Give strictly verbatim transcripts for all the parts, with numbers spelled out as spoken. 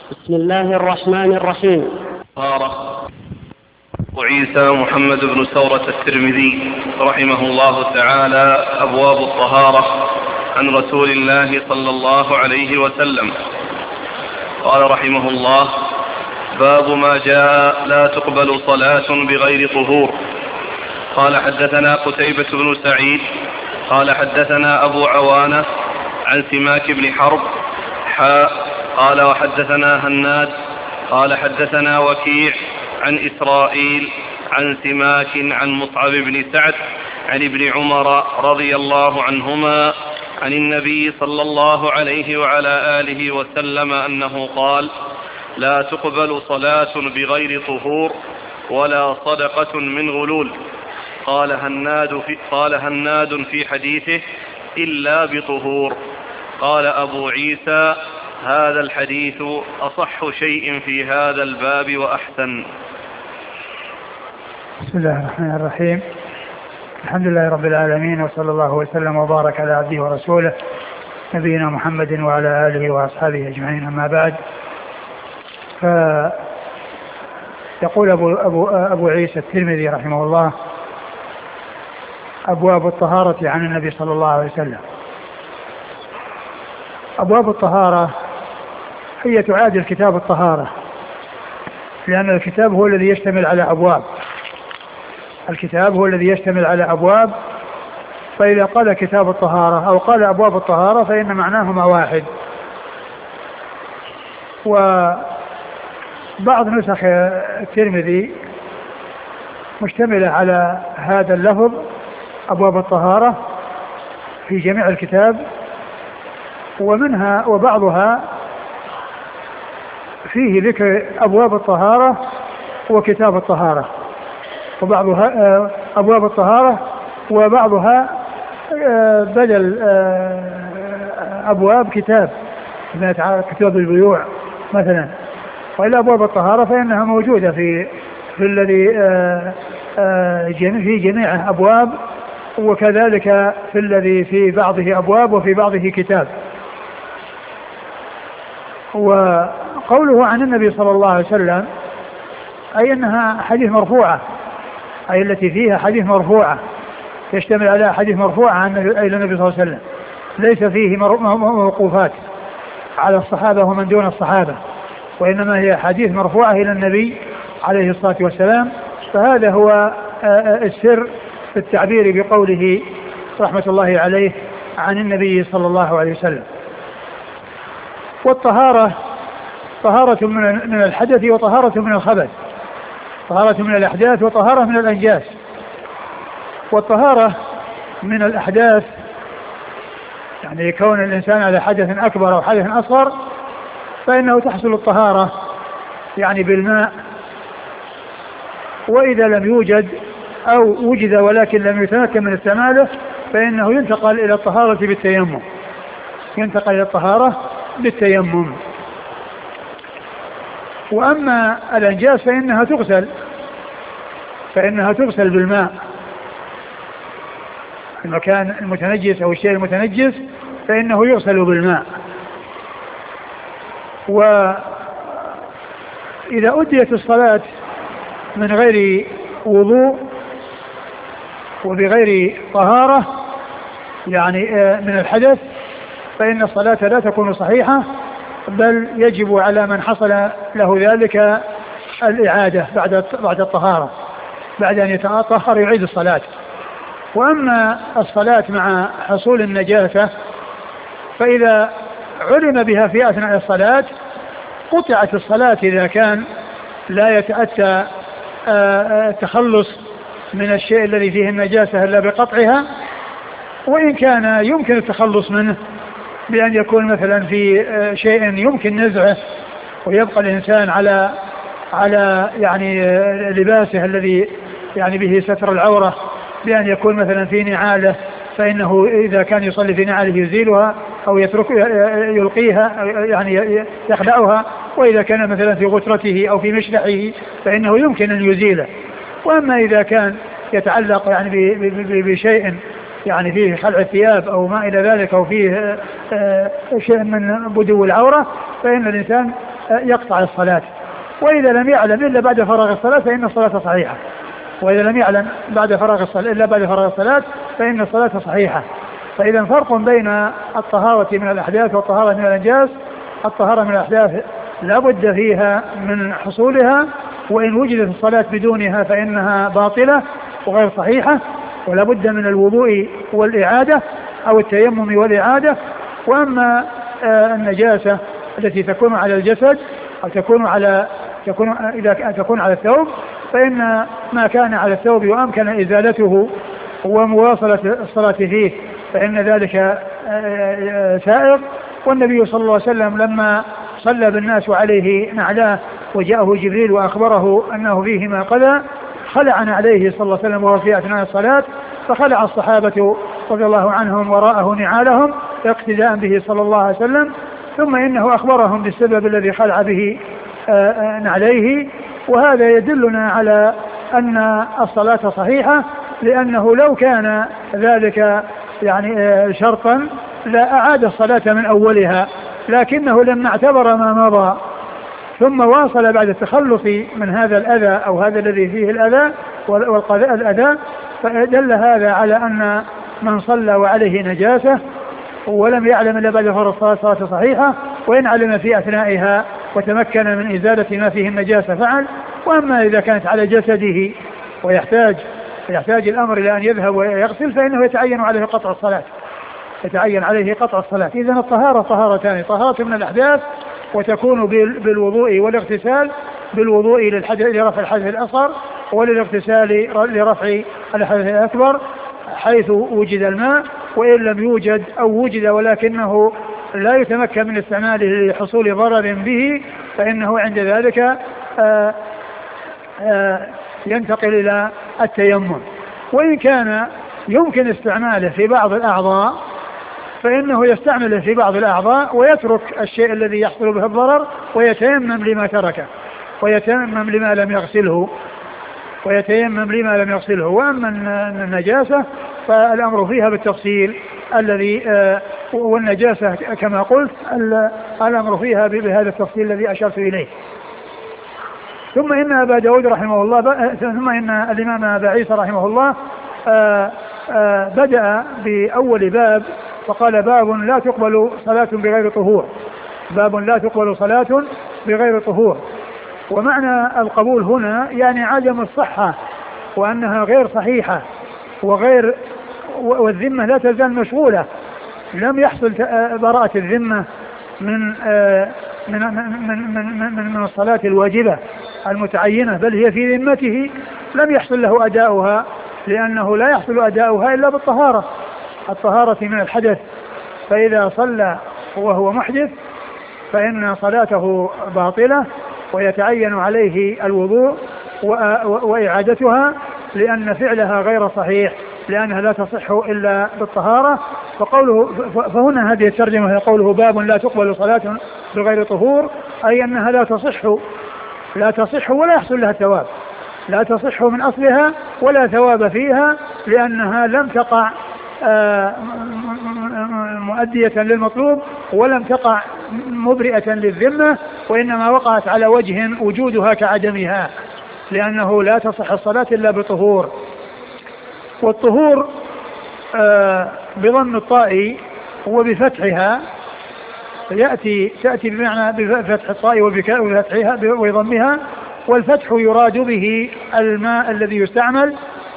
بسم الله الرحمن الرحيم. طهارة. وعيسى محمد بن سورة الترمذي رحمه الله تعالى أبواب الطهارة عن رسول الله صلى الله عليه وسلم. قال رحمه الله: باب ما جاء لا تقبل صلاة بغير طهور. قال حدثنا قتيبة بن سعيد قال حدثنا أبو عوانة عن سماك بن حرب حاء قال وحدثنا هناد قال حدثنا وكيع عن إسرائيل عن سماك عن مصعب بن سعد عن ابن عمر رضي الله عنهما عن النبي صلى الله عليه وعلى آله وسلم أنه قال: لا تقبل صلاة بغير طهور ولا صدقة من غلول. قال هناد في, قال هناد في حديثه: إلا بطهور. قال أبو عيسى: هذا الحديث أصح شيء في هذا الباب وأحسن. بسم الله الرحمن الرحيم. الحمد لله رب العالمين، وصلى الله وسلم وبارك على عبده ورسوله نبينا محمد وعلى آله وأصحابه أجمعين، أما بعد. فيقول أبو, أبو, أبو عيسى الترمذي رحمه الله: أبواب الطهارة عن النبي صلى الله عليه وسلم. أبواب الطهارة هي تعادل كتاب الطهارة، لأن الكتاب هو الذي يشتمل على أبواب الكتاب هو الذي يشتمل على أبواب فإذا قال كتاب الطهارة أو قال أبواب الطهارة فإن معناهما واحد. وبعض نسخ الترمذي مشتملة على هذا اللفظ أبواب الطهارة في جميع الكتاب، ومنها وبعضها فيه ذكر أبواب الطهارة وكتاب الطهارة، وبعضها أبواب الطهارة وبعضها بدل أبواب كتاب كتاب البيوع مثلا. وإلا أبواب الطهارة فإنها موجودة في في الذي في جميع أبواب، وكذلك في الذي في بعضه أبواب وفي بعضه كتاب. وقوله عن النبي صلى الله عليه وسلم أي أنها حديث مرفوعة، أي التي فيها حديث مرفوعة، يشتمل على حديث مرفوعة عن النبي صلى الله عليه وسلم، ليس فيه موقوفات على الصحابة ومن دون الصحابة، وإنما هي حديث مرفوعة إلى النبي عليه الصلاة والسلام. فهذا هو السر في التعبير بقوله رحمة الله عليه عن النبي صلى الله عليه وسلم. والطهارة طهارة من الحدث وطهارة من الخبث، طهارة من الأحداث وطهارة من الأنجاس. والطهارة من الأحداث يعني كون الإنسان على حدث أكبر أو حدث أصغر فإنه تحصل الطهارة يعني بالماء، وإذا لم يوجد أو وجد ولكن لم يتمكن من استعماله فإنه ينتقل إلى الطهارة بالتيمم ينتقل إلى الطهارة بالتيمم. وأما الأنجاس فإنها تغسل فإنها تغسل بالماء، المكان المتنجس أو الشيء المتنجس فإنه يغسل بالماء. وإذا أديت الصلاة من غير وضوء وبغير طهارة يعني من الحدث فإن الصلاة لا تكون صحيحة، بل يجب على من حصل له ذلك الإعادة بعد بعد الطهارة، بعد أن يتطهر يعيد الصلاة. وأما الصلاة مع حصول النجاسة فإذا علم بها في أثناء الصلاة قطعت الصلاة إذا كان لا يتأتى التخلص من الشيء الذي فيه النجاسة إلا بقطعها، وإن كان يمكن التخلص منه بأن يكون مثلا في شيء يمكن نزعه ويبقى الإنسان على على يعني لباسه الذي يعني به ستر العورة، بأن يكون مثلا في نعاله فإنه إذا كان يصلي في نعاله يزيلها أو يترك يلقيها يعني يخلعها، وإذا كان مثلا في غترته أو في مشلحه فإنه يمكن أن يزيله. وأما إذا كان يتعلق يعني بشيء يعني فيه خلع الثياب أو ما إلى ذلك أو فيه شيء من بدو العورة فإن الإنسان يقطع الصلاة. وإذا لم يعلم إلا بعد فراغ الصلاة فإن الصلاة صحيحة. وإذا لم يعلم بعد فراغ الصلاة إلا بعد فراغ الصلاة فإن الصلاة صحيحة. فإذا فرق بين الطهارة من الأحداث والطهارة من الأنجاس. الطهارة من الأحداث لا بد فيها من حصولها، وإن وجدت الصلاة بدونها فإنها باطلة وغير صحيحة، ولا بد من الوضوء والإعادة أو التيمم والإعادة. وأما النجاسة التي تكون على الجسد أو تكون على تكون إذا تكون على الثوب، فإن ما كان على الثوب وأمكن إزالته ومواصلة الصلاة فيه فإن ذلك سائغ. والنبي صلى الله عليه وسلم لما صلى بالناس وعليه نعلاه وجاءه جبريل وأخبره أنه فيهما قذى، خلع عليه صلى الله عليه وسلم وهو في أثناء الصلاة، فخلع الصحابة رضي الله عنهم وراءه نعالهم اقتداء به صلى الله عليه وسلم. ثم إنه أخبرهم بالسبب الذي خلع به نعليه. وهذا يدلنا على أن الصلاة صحيحة، لأنه لو كان ذلك يعني شرطا لا أعاد الصلاة من أولها، لكنه لما اعتبر ما مضى ثم واصل بعد التخلص من هذا الأذى أو هذا الذي فيه الأذى والقضاء الأذى، فدل هذا على أن من صلى وعليه نجاسة ولم يعلم إلا بعد فرض الصلاة صلاة صحيحة، وإن علم في أثنائها وتمكن من إزالة ما فيه النجاسة فعل. وأما إذا كانت على جسده ويحتاج يحتاج الأمر إلى أن يذهب ويغسل فإنه يتعين عليه قطع الصلاة يتعين عليه قطع الصلاة. إذن الطهارة طهارتان: طهارة من الأحداث وتكون بالوضوء والاغتسال، بالوضوء لرفع الحدث الأصغر وللاغتسال لرفع الحدث الأكبر حيث وجد الماء. وإن لم يوجد أو وجد ولكنه لا يتمكن من استعماله لحصول ضرر به فإنه عند ذلك آآ آآ ينتقل إلى التيمم. وإن كان يمكن استعماله في بعض الأعضاء فإنه يستعمله في بعض الأعضاء ويترك الشيء الذي يحصل به الضرر ويتيمم لما تركه ويتيمم لما لم يغسله ويتيمم لما لم يغسله. وأما النجاسة فالأمر فيها بالتفصيل الذي والنجاسة كما قلت الأمر فيها بهذا التفصيل الذي أشرت إليه. ثم إن أبا داود رحمه الله ثم إن الإمام أبا عيسى رحمه الله آآ آآ بدأ بأول باب فقال: باب لا تقبل صلاة بغير طهور. باب لا تقبل صلاة بغير طهور. ومعنى القبول هنا يعني عدم الصحة وأنها غير صحيحة وغير والذمة لا تزال مشغولة. لم يحصل براءة الذمة من من من من من, من الصلاة الواجبة المتعينة، بل هي في ذمته لم يحصل له أداؤها، لأنه لا يحصل أداؤها إلا بالطهارة الطهارة من الحدث. فإذا صلى وهو محدث فإن صلاته باطلة ويتعين عليه الوضوء وإعادتها، لأن فعلها غير صحيح، لأنها لا تصح إلا بالطهارة. فقوله فهنا هذه الترجمة قوله: باب لا تقبل صلاة بغير طهور، أي أنها لا تصح لا تصح ولا يحصل لها ثواب، لا تصح من أصلها ولا ثواب فيها، لأنها لم تقع مؤدية للمطلوب ولم تقع مبرئة للذمة، وإنما وقعت على وجه وجودها كعدمها، لأنه لا تصح الصلاة إلا بطهور. والطهور بضم الطاء وبفتحها يأتي تأتي بمعنى بفتح الطاء وبفتحها وضمها، والفتح يراد به الماء الذي يستعمل،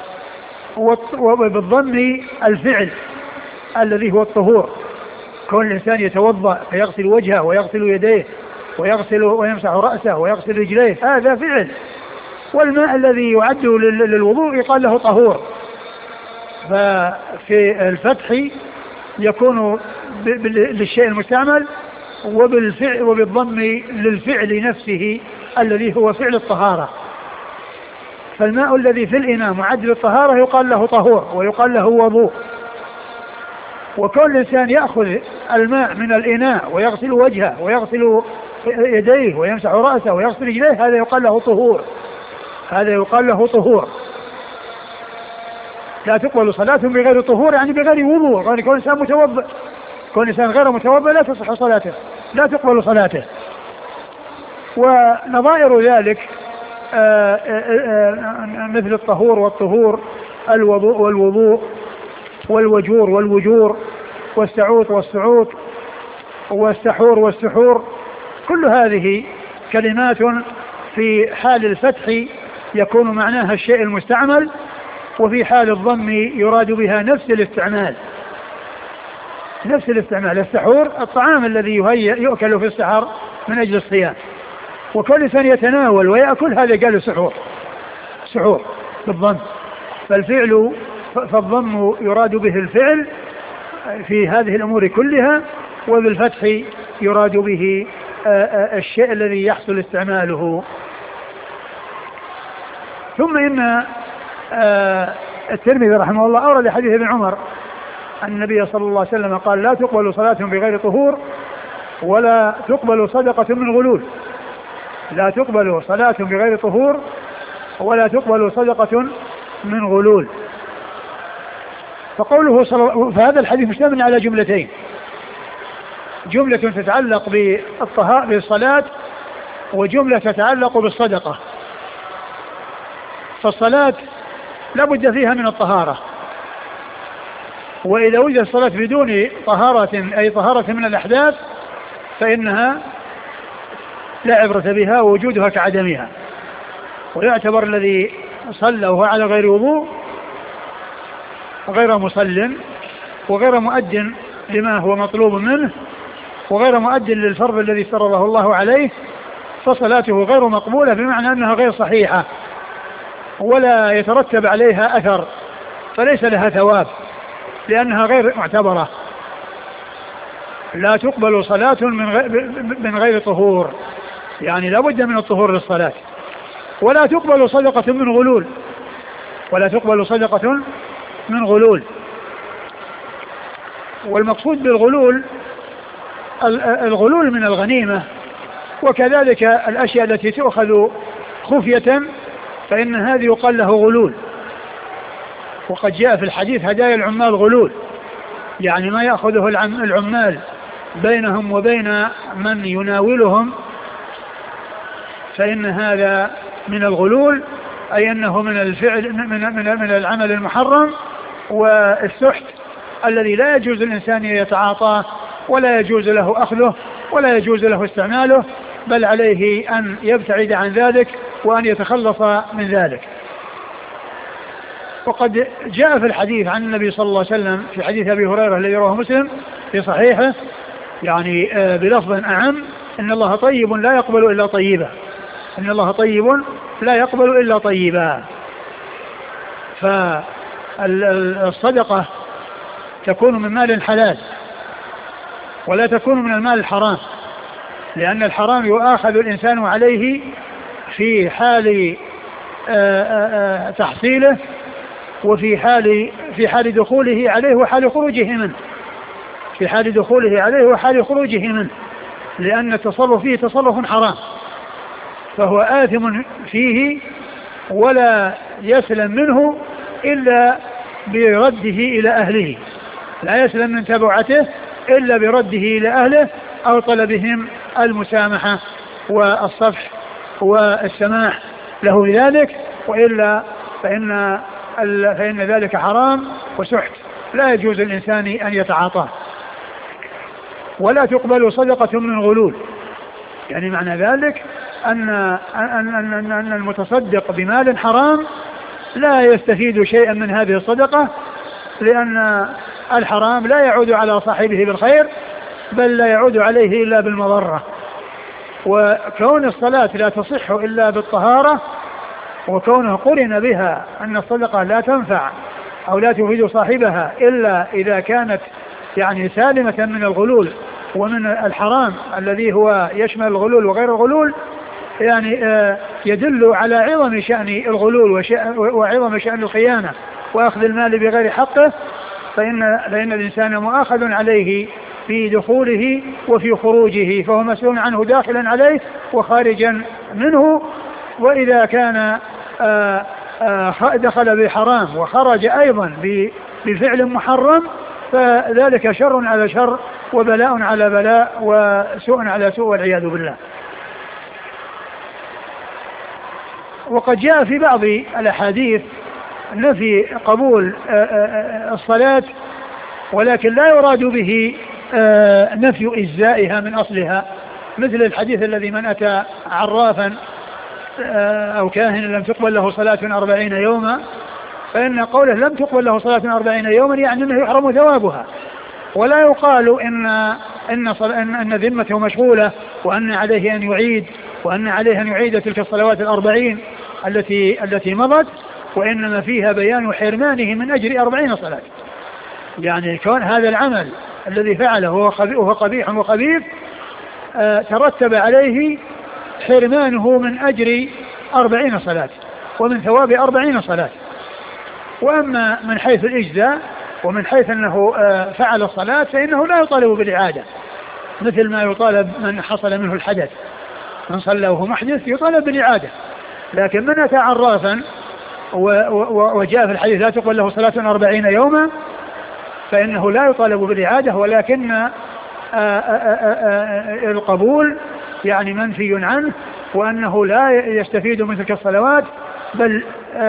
وبالضم الفعل الذي هو الطهور. كون الإنسان يتوضأ فيغسل وجهه ويغسل يديه ويغسل ويمسح رأسه ويغسل رجليه، هذا فعل. والماء الذي يعد للوضوء يقال له طهور. ففي الفتح يكون للشيء المستعمل، وبالفعل وبالضم للفعل نفسه الذي هو فعل الطهارة. فالماء الذي في الإناء معد للطهارة يقال له طهور ويقال له وضوء. وكل إنسان يأخذ الماء من الإناء ويغسل وجهه ويغسل يديه ويمسح رأسه ويغسل رجليه، هذا يقال له طهور هذا يقال له طهور. لا تقبل صلاة بغير طهور يعني بغير وضوء. يعني كون إنسان متوضئ كون إنسان غير متوضئ لا تصح صلاته، لا تقبل صلاته. ونظائر ذلك آآ آآ مثل الطهور والطهور، الوضوء والوضوء، والوجور والوجور، والسعوط والسعوط، والسحور والسحور، كل هذه كلمات في حال الفتح يكون معناها الشيء المستعمل، وفي حال الضم يراد بها نفس الاستعمال نفس الاستعمال. السحور الطعام الذي يهيأ يؤكل في السحر من أجل الصيام، وكل إنسان يتناول ويأكل هذا قالوا سحور سحور بالضم. فالفعل فالضم يراد به الفعل في هذه الأمور كلها، وبالفتح يراد به الشيء الذي يحصل استعماله. ثم إن الترمذي رحمه الله أورد حديث ابن عمر أن النبي صلى الله عليه وسلم قال: لا تقبل صلاة بغير طهور ولا تقبل صدقة من غلول. لا تقبل صلاة بغير طهور ولا تقبل صدقة من غلول. فقوله صل... فهذا الحديث مشتمل على جملتين: جملة تتعلق بالطهارة بالصلاة، وجملة تتعلق بالصدقة. فالصلاة لا بد فيها من الطهارة، وإذا وجد الصلاة بدون طهارة أي طهارة من الأحداث فإنها لا عبرة بها ووجودها كعدمها. ويعتبر الذي صلى وهو على غير وضوء غير مصل وغير مؤد لما هو مطلوب منه وغير مؤد للفرض الذي فرضه الله عليه، فصلاته غير مقبولة، بمعنى أنها غير صحيحة ولا يترتب عليها أثر، فليس لها ثواب لأنها غير معتبرة. لا تقبل صلاة من غير طهور، يعني لا بد من الطهور للصلاة. ولا تقبل صدقة من غلول ولا تقبل صدقة من غلول. والمقصود بالغلول الغلول من الغنيمة، وكذلك الأشياء التي تؤخذ خفية فإن هذه يقال له غلول. وقد جاء في الحديث: هدايا العمال غلول، يعني ما يأخذه العمال بينهم وبين من يناولهم فإن هذا من الغلول، أي أنه من الفعل من, من, من العمل المحرم والسحت الذي لا يجوز الإنسان أن يتعاطاه ولا يجوز له أخذه ولا يجوز له استعماله، بل عليه أن يبتعد عن ذلك وأن يتخلص من ذلك. وقد جاء في الحديث عن النبي صلى الله عليه وسلم في حديث أبي هريرة الذي رواه مسلم في صحيحه، يعني بلفظ أعم: إن الله طيب لا يقبل إلا طيبا إن الله طيب لا يقبل إلا طيبا. فالصدقة تكون من مال حلال ولا تكون من المال الحرام، لأن الحرام يؤاخذ الإنسان عليه في حال تحصيله وفي حال في حال دخوله عليه وحال خروجه منه في حال دخوله عليه وحال خروجه منه لأن التصرف فيه تصرف حرام، فهو آثم فيه ولا يسلم منه إلا برده إلى أهله، لا يسلم من تبعته إلا برده إلى أهله أو طلبهم المسامحة والصفح والسماح له بذلك، وإلا فإن, فإن ذلك حرام وسحت لا يجوز الإنسان أن يتعاطاه. ولا تقبل صدقة من غلول، يعني معنى ذلك أن, أن, أن, أن المتصدق بمال حرام لا يستفيد شيئا من هذه الصدقة، لأن الحرام لا يعود على صاحبه بالخير بل لا يعود عليه إلا بالمضرة. وكون الصلاة لا تصح إلا بالطهارة، وكونه قرن بها أن الصدقة لا تنفع أو لا تفيد صاحبها إلا إذا كانت يعني سالمة من الغلول ومن الحرام الذي هو يشمل الغلول وغير الغلول، يعني يدل على عظم شأن الغلول وعظم شأن الخيانة وأخذ المال بغير حقه، فإن, فإن الإنسان مؤاخذ عليه في دخوله وفي خروجه، فهو مسؤول عنه داخلا عليه وخارجا منه. وإذا كان دخل بحرام وخرج أيضا بفعل محرم فذلك شر على شر وبلاء على بلاء وسوء على سوء والعياذ بالله. وقد جاء في بعض الأحاديث نفي قبول الصلاة، ولكن لا يراد به نفي إجزائها من أصلها، مثل الحديث الذي من أتى عرافا أو كاهنا لم تقبل له صلاة أربعين يوما، فإن قوله لم تقبل له صلاة أربعين يوما يعني أنه يحرم ثوابها، ولا يقال إن إن أن ذمته مشغولة وأن عليه أن يعيد وأن عليه أن يعيد تلك الصلوات الأربعين التي التي مضت، وإنما فيها بيان حرمانه من أجر أربعين صلاة. يعني كون هذا العمل الذي فعله وهو قبيح وخبيث ترتب عليه حرمانه من أجر أربعين صلاة ومن ثواب أربعين صلاة. وأما من حيث الإجزاء ومن حيث أنه فعل الصلاة فإنه لا يطالب بالإعادة، مثل ما يطالب من حصل منه الحدث، من صلى وهو محدث يطالب بالإعادة. لكن من أتى عرافا وجاء في الحديث لا تقبل له صلاة أربعين يوما فإنه لا يطالب بالإعادة، ولكن القبول يعني منفي عنه، وأنه لا يستفيد من تلك الصلوات، بل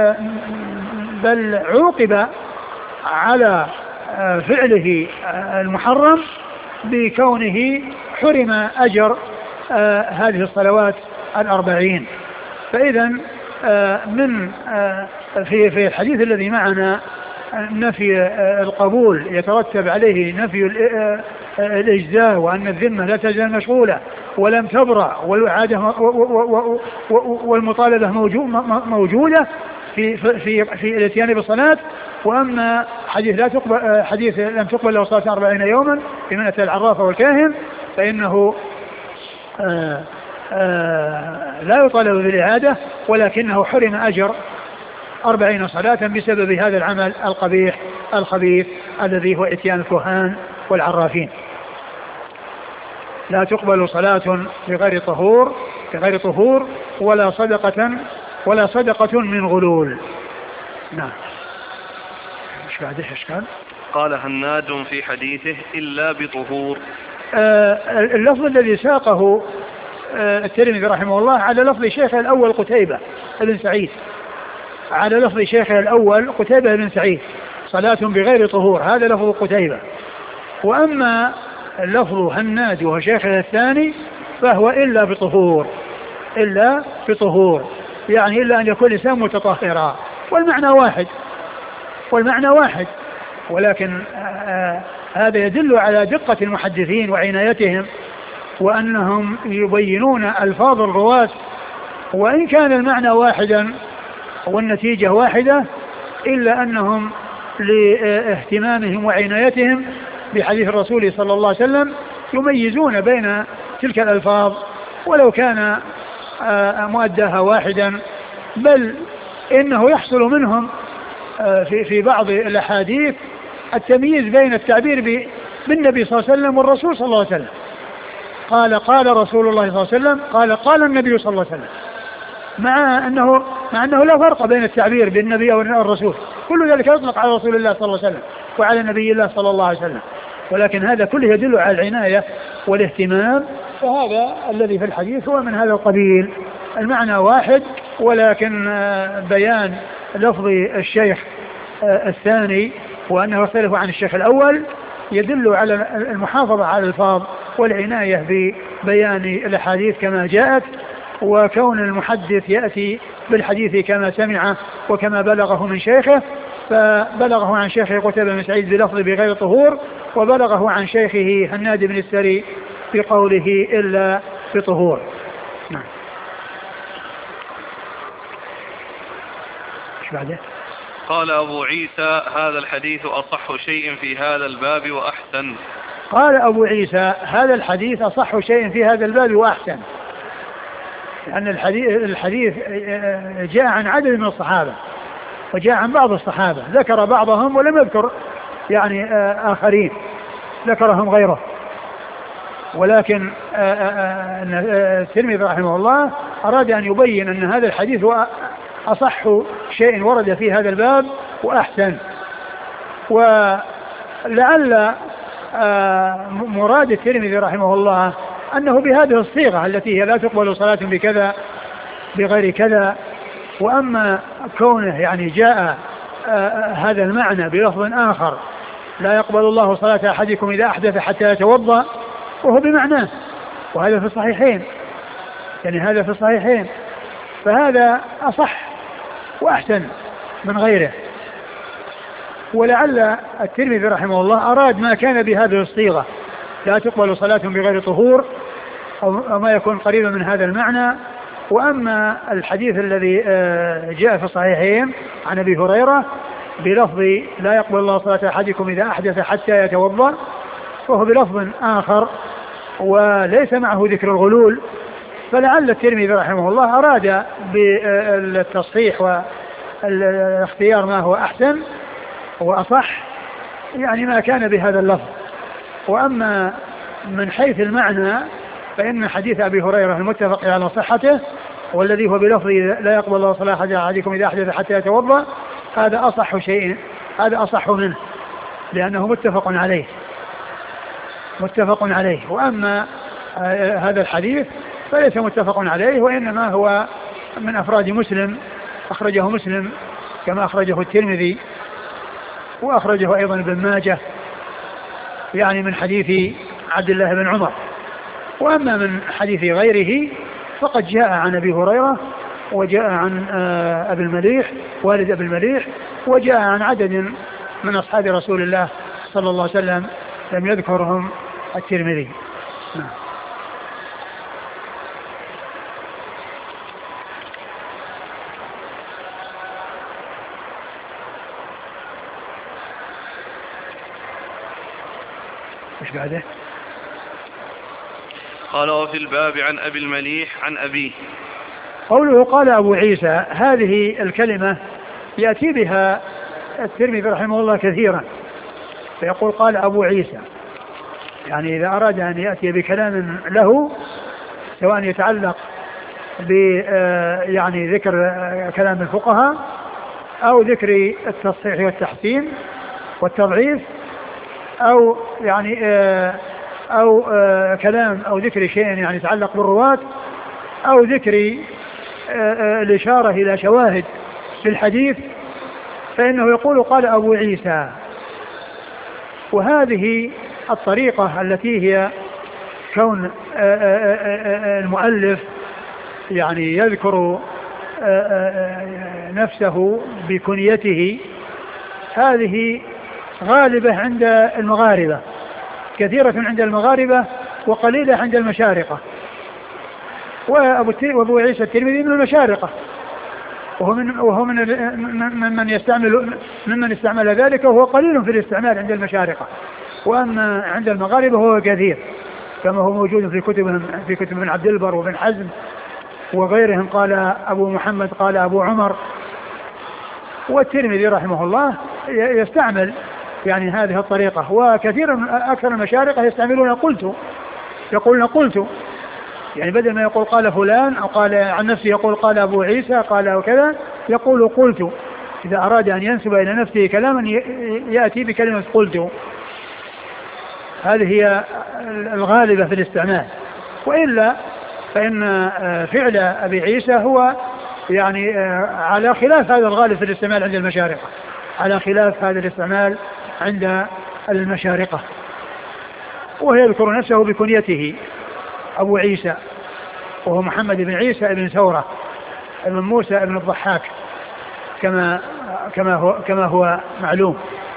بل عوقب على فعله المحرم بكونه حرم أجر هذه الصلوات الأربعين. فإذا من في في الحديث الذي معنا نفي القبول يترتب عليه نفي الإجزاء، وأن الذمة لا تزال مشغولة ولم تبرأ، والعادة والمطالبة موجودة في في في الاتيان بالصلاة. وأما حديث لا تقبل حديث لم تقبل له صلاة أربعين يوما في من أتى العرافة والكاهن فإنه آآ آآ لا يطالب بالإعادة، ولكنه حرم أجر أربعين صلاة بسبب هذا العمل القبيح الخبيث الذي هو اتيان الكهان والعرافين. لا تقبل صلاة بغير طهور بغير طهور ولا صدقة ولا صدقة من غلول. نعم. ايش بعده ايش قال؟ قال هناد في حديثه إلا بطهور. آه اللفظ الذي ساقه آه الترمذي رحمه الله على لفظ شيخه الأول قتيبة بن سعيد على لفظ شيخه الأول قتيبة بن سعيد صلاة بغير طهور، هذا لفظ قتيبة. وأما اللفظ هناد وهو شيخه الثاني فهو إلا بطهور إلا بطهور يعني إلا أن يكون الإنسان متطهرا، والمعنى واحد والمعنى واحد ولكن آه هذا يدل على دقة المحدثين وعنايتهم، وأنهم يبينون ألفاظ الرواة، وإن كان المعنى واحدا والنتيجة واحدة إلا أنهم لاهتمامهم وعنايتهم بحديث الرسول صلى الله عليه وسلم يميزون بين تلك الألفاظ ولو كان مؤداها واحدا، بل إنه يحصل منهم في في بعض الأحاديث التمييز بين التعبير بالنبي صلى الله عليه وسلم والرسول صلى الله عليه وسلم. قال قال رسول الله صلى الله عليه وسلم، قال قال النبي صلى الله عليه وسلم، مع أنه مع أنه لا فرق بين التعبير بالنبي أو الرسول، كل ذلك يطلق على رسول الله صلى الله عليه وسلم وعلى نبي الله صلى الله عليه وسلم، ولكن هذا كله يدل على العناية والاهتمام. فهذا الذي في الحديث هو من هذا القبيل، المعنى واحد ولكن بيان لفظ الشيخ الثاني وأنه يختلف عن الشيخ الأول يدل على المحافظة على الألفاظ والعناية ببيان الأحاديث كما جاءت، وكون المحدث يأتي بالحديث كما سمعه وكما بلغه من شيخه، فبلغه عن شيخه قتيبة بن سعيد بلفظ بغير طهور، وبلغه عن شيخه هناد بن السري بقوله إلا بطهور. نعم. ايش بعده؟ قال أبو عيسى هذا الحديث أصح شيء في هذا الباب وأحسن. قال أبو عيسى هذا الحديث أصح شيء في هذا الباب وأحسن، لأن الحديث, الحديث جاء عن عدد من الصحابة وجاء عن بعض الصحابة، ذكر بعضهم ولم يذكر يعني آخرين ذكرهم غيره، ولكن الترمذي رحمه الله أراد أن يبين أن هذا الحديث هو أصح شيء ورد في هذا الباب وأحسن. ولعل مراد الترمذي رحمه الله أنه بهذه الصيغة التي هي لا تقبل صلاة بكذا بغير كذا، وأما كونه يعني جاء هذا المعنى بلفظ آخر لا يقبل الله صلاة أحدكم إذا أحدث حتى يتوضأ وهو بمعناه، وهذا في الصحيحين، يعني هذا في الصحيحين، فهذا أصح وأحسن من غيره. ولعل الترمذي رحمه الله أراد ما كان بهذه الصيغة لا تقبل صلاة بغير طهور أو ما يكون قريبا من هذا المعنى. وأما الحديث الذي جاء في الصحيحين عن أبي هريرة بلفظ لا يقبل الله صلاة أحدكم إذا أحدث حتى يتوضأ وهو بلفظ آخر وليس معه ذكر الغلول، فلعل الترمذي رحمه الله أراد بالتصحيح والاختيار ما هو أحسن وأصح يعني ما كان بهذا اللفظ. وأما من حيث المعنى فإن حديث أبي هريرة المتفق على صحته والذي هو بلفظ لا يقبل الله صلاة أحدكم إذا أحدث حتى يتوضأ هذا أصح شيء، هذا أصح منه لأنه متفق عليه متفق عليه. وأما هذا الحديث فليس متفق عليه وإنما هو من أفراد مسلم، أخرجه مسلم كما أخرجه الترمذي وأخرجه أيضا ابن ماجه يعني من حديث عبد الله بن عمر. وأما من حديث غيره فقد جاء عن أبي هريرة وجاء عن أبي المليح والد أبي المليح وجاء عن عدد من أصحاب رسول الله صلى الله عليه وسلم لم يذكرهم الترمذي. نعم. ايش بعده؟ قال وفي الباب عن أبي المليح عن أبيه. قوله قال أبو عيسى هذه الكلمة يأتي بها الترمذي رحمه الله كثيرا فيقول قال أبو عيسى، يعني إذا أراد أن يأتي بكلام له سواء يتعلق ب يعني ذكر كلام الفقهاء أو ذكر التصحيح والتحسين والتضعيف أو يعني أو كلام أو ذكر شيء يعني يتعلق بالرواة أو ذكر الإشارة إلى شواهد في الحديث فإنه يقول قال أبو عيسى. وهذه الطريقة التي هي كون المؤلف يعني يذكر نفسه بكنيته هذه غالبة عند المغاربة، كثيرة عند المغاربة وقليلة عند المشارقة. وأبو عيسى الترمذي من المشارقة وهو من وهو من من يستعمل ممن استعمل ذلك وهو قليل في الاستعمال عند المشارقة. وأما عند المغاربة هو كثير كما هو موجود في كتبهم في كتب ابن عبد البر وابن حزم وغيرهم. قال أبو محمد قال أبو عمر. والترمذي رحمه الله يستعمل يعني هذه الطريقة وكثير أكثر المشارقة يستعملون قلت، يقولون قلت يعني بدل ما يقول قال فلان أو قال عن نفسه يقول قال أبو عيسى قال وكذا يقول قلت. إذا أراد أن ينسب إلى نفسه كلاما يأتي بكلمة قلت. هذه هي الغالبة في الاستعمال. وإلا فإن فعل أبي عيسى هو يعني على خلاف هذا الغالب في الاستعمال عند المشارقة، على خلاف هذا الاستعمال عند المشارقة. ويذكر نفسه بكنيته أبو عيسى وهو محمد بن عيسى بن ثورة بن موسى بن الضحاك كما كما هو كما هو معلوم.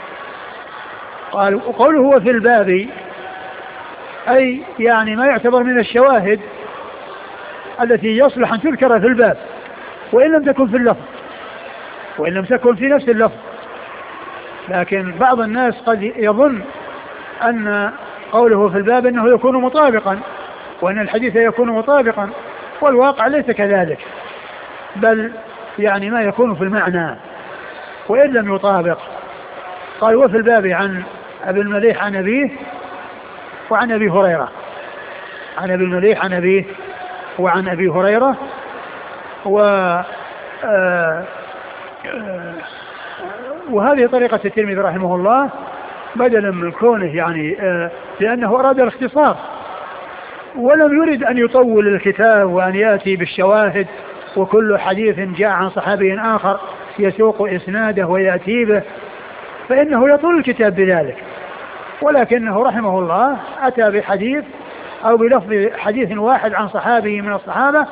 قال وقوله هو في الباب أي يعني ما يعتبر من الشواهد التي يصلح أن تذكر في الباب وإن لم تكن في اللفظ وإن لم تكن في نفس اللفظ. لكن بعض الناس قد يظن أن قوله في الباب أنه يكون مطابقا وأن الحديث يكون مطابقا والواقع ليس كذلك، بل يعني ما يكون في المعنى وإن لم يطابق. قال وفي الباب عن أبي المليح عن أبيه وعن أبي هريرة، عن أبي المليح عن أبيه وعن أبي هريرة. و آه آه وهذه طريقة الترمذي رحمه الله بدلا من كونه يعني آه لأنه أراد الاختصار ولم يرد أن يطول الكتاب وأن يأتي بالشواهد وكل حديث جاء عن صحابي آخر يسوق إسناده ويأتي به فإنه يطول الكتاب بذلك، ولكنه رحمه الله أتى بحديث أو بلفظ حديث واحد عن صحابي من الصحابة،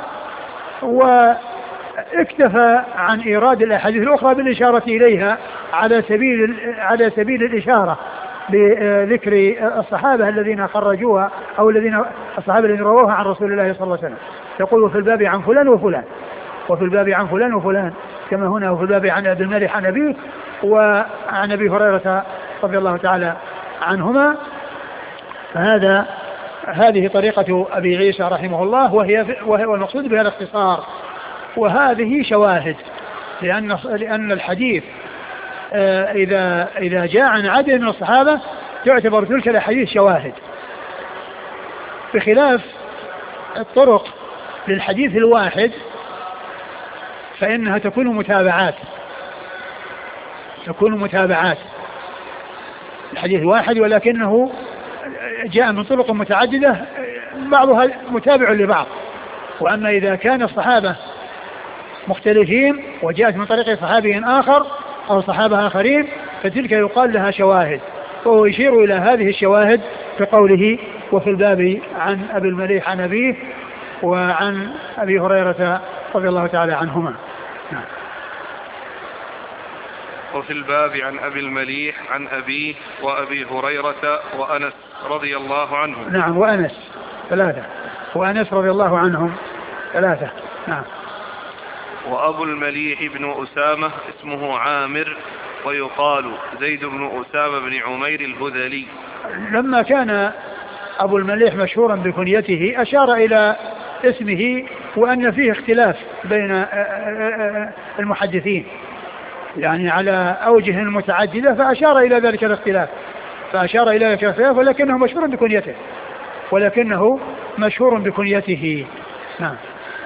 واكتفى عن إيراد الأحاديث الأخرى بالإشارة إليها على سبيل على سبيل الإشارة بذكر الصحابة الذين خرجوها أو الذين الصحابة الذين رووها عن رسول الله صلى الله عليه وسلم. يقول وفي الباب عن فلان وفلان، وفي الباب عن فلان وفلان، كما هنا وفي الباب عن أبي المالح عن أبيه وعن أبي هريرة رضي الله تعالى عنهما. فهذا هذه طريقة أبي عيسى رحمه الله، وهي وهو المقصود بها الاختصار، وهذه شواهد، لأن لأن الحديث إذا إذا جاء عن عدد من الصحابة تعتبر تلك الأحاديث شواهد، بخلاف الطرق للحديث الواحد فإنها تكون متابعات تكون متابعات الحديث الواحد، ولكنه جاء من طرق متعددة بعضها متابع لبعض. وأما إذا كان الصحابة مختلفين وجاءت من طريق صحابي آخر أو صحابة آخرين فتلك يقال لها شواهد، وهو يشير إلى هذه الشواهد في قوله وفي الباب عن أبي المليح عن أبيه وعن أبي هريرة رضي الله تعالى عنهما. نعم. وفي الباب عن أبي المليح عن أبيه وأبي هريرة وأنس رضي الله عنهم. نعم، وأنس ثلاثة، وأنس رضي الله عنهم ثلاثة. نعم. وأبو المليح بن أسامة اسمه عامر ويقال زيد بن أسامة بن عمير الهذلي. لما كان أبو المليح مشهورا بكنيته أشار إلى اسمه وأن فيه اختلاف بين المحدثين يعني على أوجه متعددة، فأشار إلى ذلك الاختلاف فأشار إلى ذلك الاختلاف ولكنه مشهور بكنيته ولكنه مشهور بكنيته. نعم.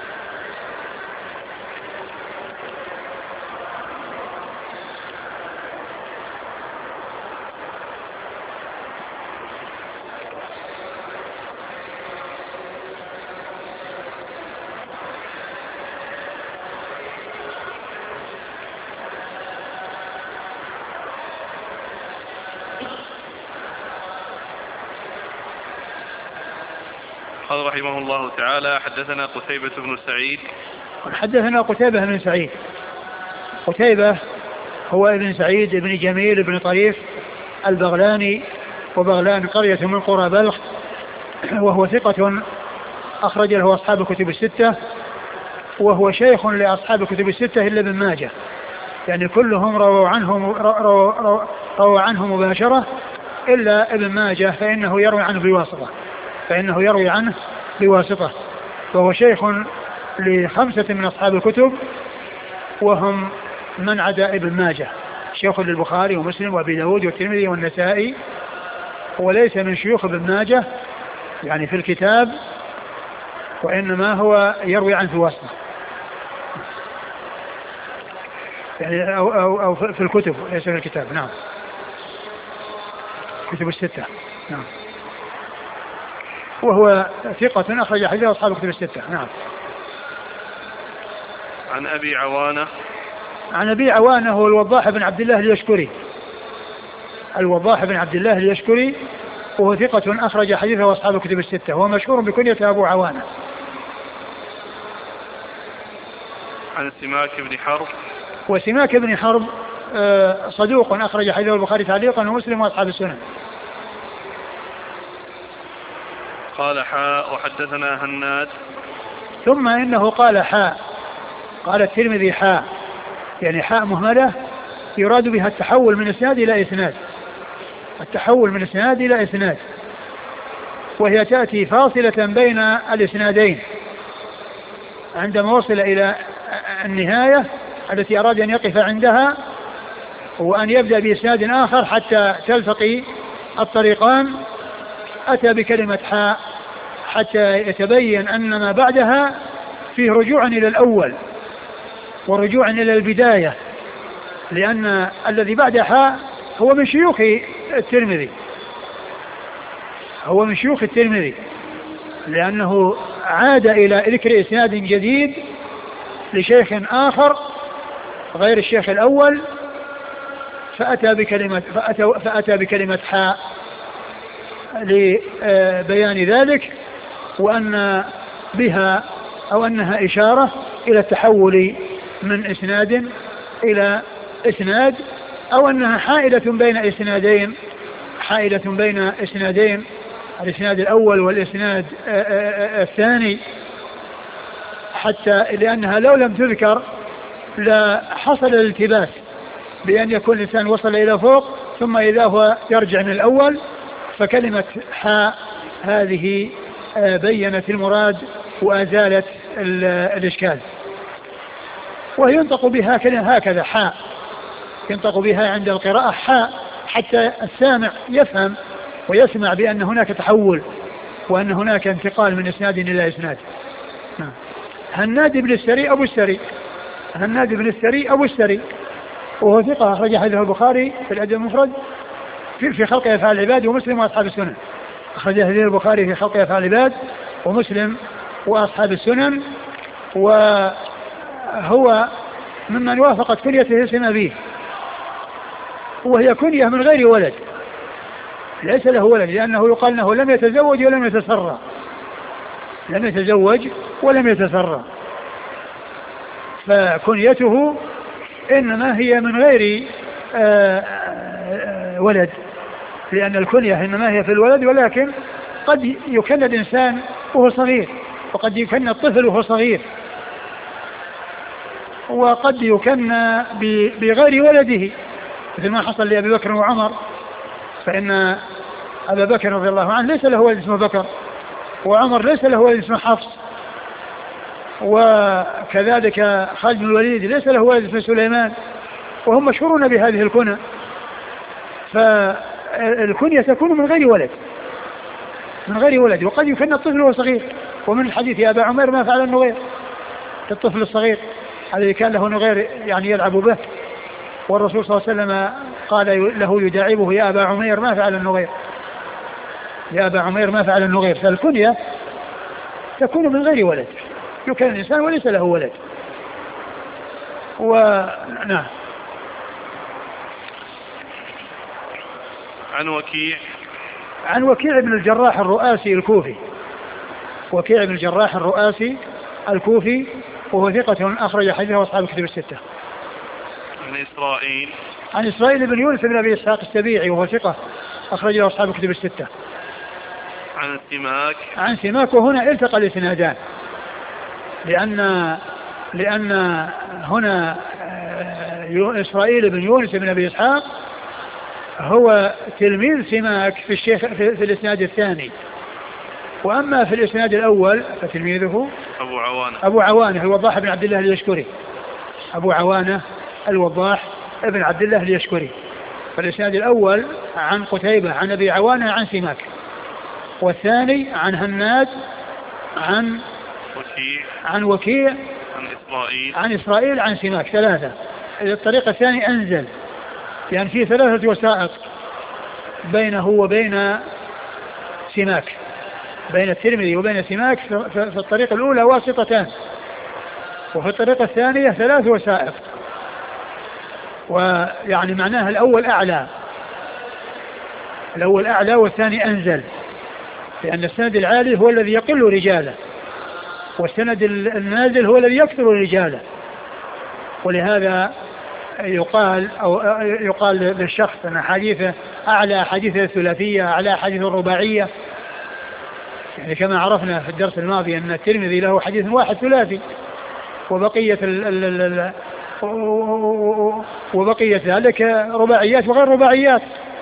قال رحمه الله تعالى حدثنا قتيبة بن سعيد. حدثنا قتيبة بن سعيد. قتيبة هو ابن سعيد بن جميل بن طريف البغلاني، وبغلان قرية من قرى بلخ، وهو ثقة أخرج له أصحاب الكتب الستة، وهو شيخ لأصحاب الكتب الستة إلا ابن ماجه، يعني كلهم رووا عنه رووا, رووا, رووا عنه مباشرة إلا ابن ماجه فإنه يروي عنه بواسطة فإنه يروي عنه بواسطة وهو شيخ لخمسة من أصحاب الكتب، وهم من عدا ابن ماجه، شيخ للبخاري ومسلم وأبي داود والترمذي والنسائي، وليس من شيوخ ابن ماجه يعني في الكتاب، وإنما هو يروي عنه بواسطة يعني أو, أو, أو في الكتب ليس في الكتاب. نعم. كتب الستة. نعم. وهو ثقة أخرج حديثه أصحاب الكتب الستة. نعم. عن أبي عوانة. عن أبي عوانة هو الوضاح بن عبد الله اليشكري الوضاح بن عبد الله اليشكري وهو ثقة أخرج حديثه أصحاب الكتب الستة، وهو مشهور بكنية أبو عوانة. عن سماك بن حرب. وسماك بن حرب صدوق أخرج حديثه البخاري تعليقا ومسلم وأصحاب السنن. قال حاء وحدثنا هناد. ثم إنه قال حاء، قال الترمذي حاء، يعني حاء مهملة يراد بها التحول من إسناد إلى إسناد، التحول من إسناد إلى إسناد، وهي تأتي فاصلة بين الإسنادين عندما وصل إلى النهاية التي أراد أن يقف عندها وأن يبدأ بإسناد آخر حتى تلتقي الطريقان، أتى بكلمة حاء حتى يتبين أن ما بعدها فيه رجوع إلى الأول ورجوع إلى البداية، لأن الذي بعد حاء هو من شيوخ الترمذي هو من شيوخ الترمذي لأنه عاد إلى ذكر إسناد جديد لشيخ آخر غير الشيخ الأول فأتى بكلمة, فأتى, فأتى بكلمة حاء لبيان ذلك، وأن بها أو أنها إشارة إلى التحول من إسناد إلى إسناد، أو أنها حائلة بين إسنادين حائلة بين إسنادين الإسناد الأول والإسناد الثاني، حتى لأنها لو لم تذكر لحصل الالتباس بأن يكون الإنسان وصل إلى فوق ثم إذا هو يرجع من الأول. فكلمة حاء هذه بينت المراد وأزالت الإشكال، وينطق بها كلمة هكذا حاء، ينطق بها عند القراءة حاء حتى السامع يفهم ويسمع بأن هناك تحول وأن هناك انتقال من إسناد إلى إسناد. هناد بن السري أبو السري هناد بن السري أبو السري وهو ثقة أخرج حديثه البخاري في الأدب المفرد في, في خلق أفعال العباد ومسلم وأصحاب السنن. أخرج حديث البخاري في خلق أفعال العباد ومسلم وأصحاب السنن، وهو ممن وافقت كنيته اسم أبيه، وهي كنية من غير ولد، ليس له ولد، لأنه يقال أنه لم يتزوج ولم يتسرى لم يتزوج ولم يتسرى فكنيته إنما هي من غير آآ آآ ولد، لأن الكنية إنما هي في الولد، ولكن قد يكن الإنسان وهو صغير، وقد يكن الطفل وهو صغير، وقد يكن بغير ولده، مثل ما حصل لأبي بكر وعمر، فإن أبا بكر رضي الله عنه ليس له ولد اسمه بكر، وعمر ليس له ولد اسمه حفص، وكذلك خالد بن الوليد ليس له ولد اسمه سليمان، وهم مشهورون بهذه الكنى. فالكنية تكون من غير ولد من غير ولد وقد يكن الطفل وهو صغير. ومن الحديث يا أبا عمير ما فعل النغير، الطفل الصغير الذي كان له نغير يعني يلعب به، والرسول صلى الله عليه وسلم قال له يداعبه يا أبا عمير ما فعل النغير يا أبا عمير ما فعل النغير. فالكنية تكون من غير ولد، يكن الإنسان وليس له ولد. ونعم. عن وكيع عن وكيع بن الجراح الرؤاسي الكوفي وكيع بن الجراح الرؤاسي الكوفي وهو ثقة أخرج حديثه أصحاب الكتب الستة. عن إسرائيل عن إسرائيل بن يونس بن أبي إسحاق السبيعي وهو ثقة أخرج له أصحاب الكتب الستة. عن سماك عن سماك وهنا التقى الإسنادان، لأن لأن هنا إسرائيل بن يونس بن أبي إسحاق هو تلميذ سماك في الشيخ في, في الإسناد الثاني، وأما في الإسناد الأول فتلميذه أبو عوانة أبو عوانة الوضاح بن عبد الله اليشكري أبو عوانة الوضاح بن عبد الله اليشكري. فالإسناد الأول عن قتيبة عن أبي عوانة عن سماك، والثاني عن هناد عن وكيع عن وكيع عن إسرائيل عن إسرائيل عن سماك. ثلاثة. الطريق الثاني أنزل، يعني فيه ثلاثة وسائط بينه وبين سماك، بين الترمذي وبين سماك في الطريق الأولى واسطتان، وفي الطريقة الثانية ثلاث وسائط. ويعني معناها الأول أعلى الأول أعلى والثاني أنزل، لأن السند العالي هو الذي يقل رجاله، والسند النازل هو الذي يكثر رجاله. ولهذا يقال أو يقال للشخص أن حديثه أعلى حديث الثلاثية أعلى حديث الرباعية، يعني كما عرفنا في الدرس الماضي أن الترمذي له حديث واحد ثلاثي، وبقية ال ال ال وبقية ذلك رباعيات وغير رباعيات.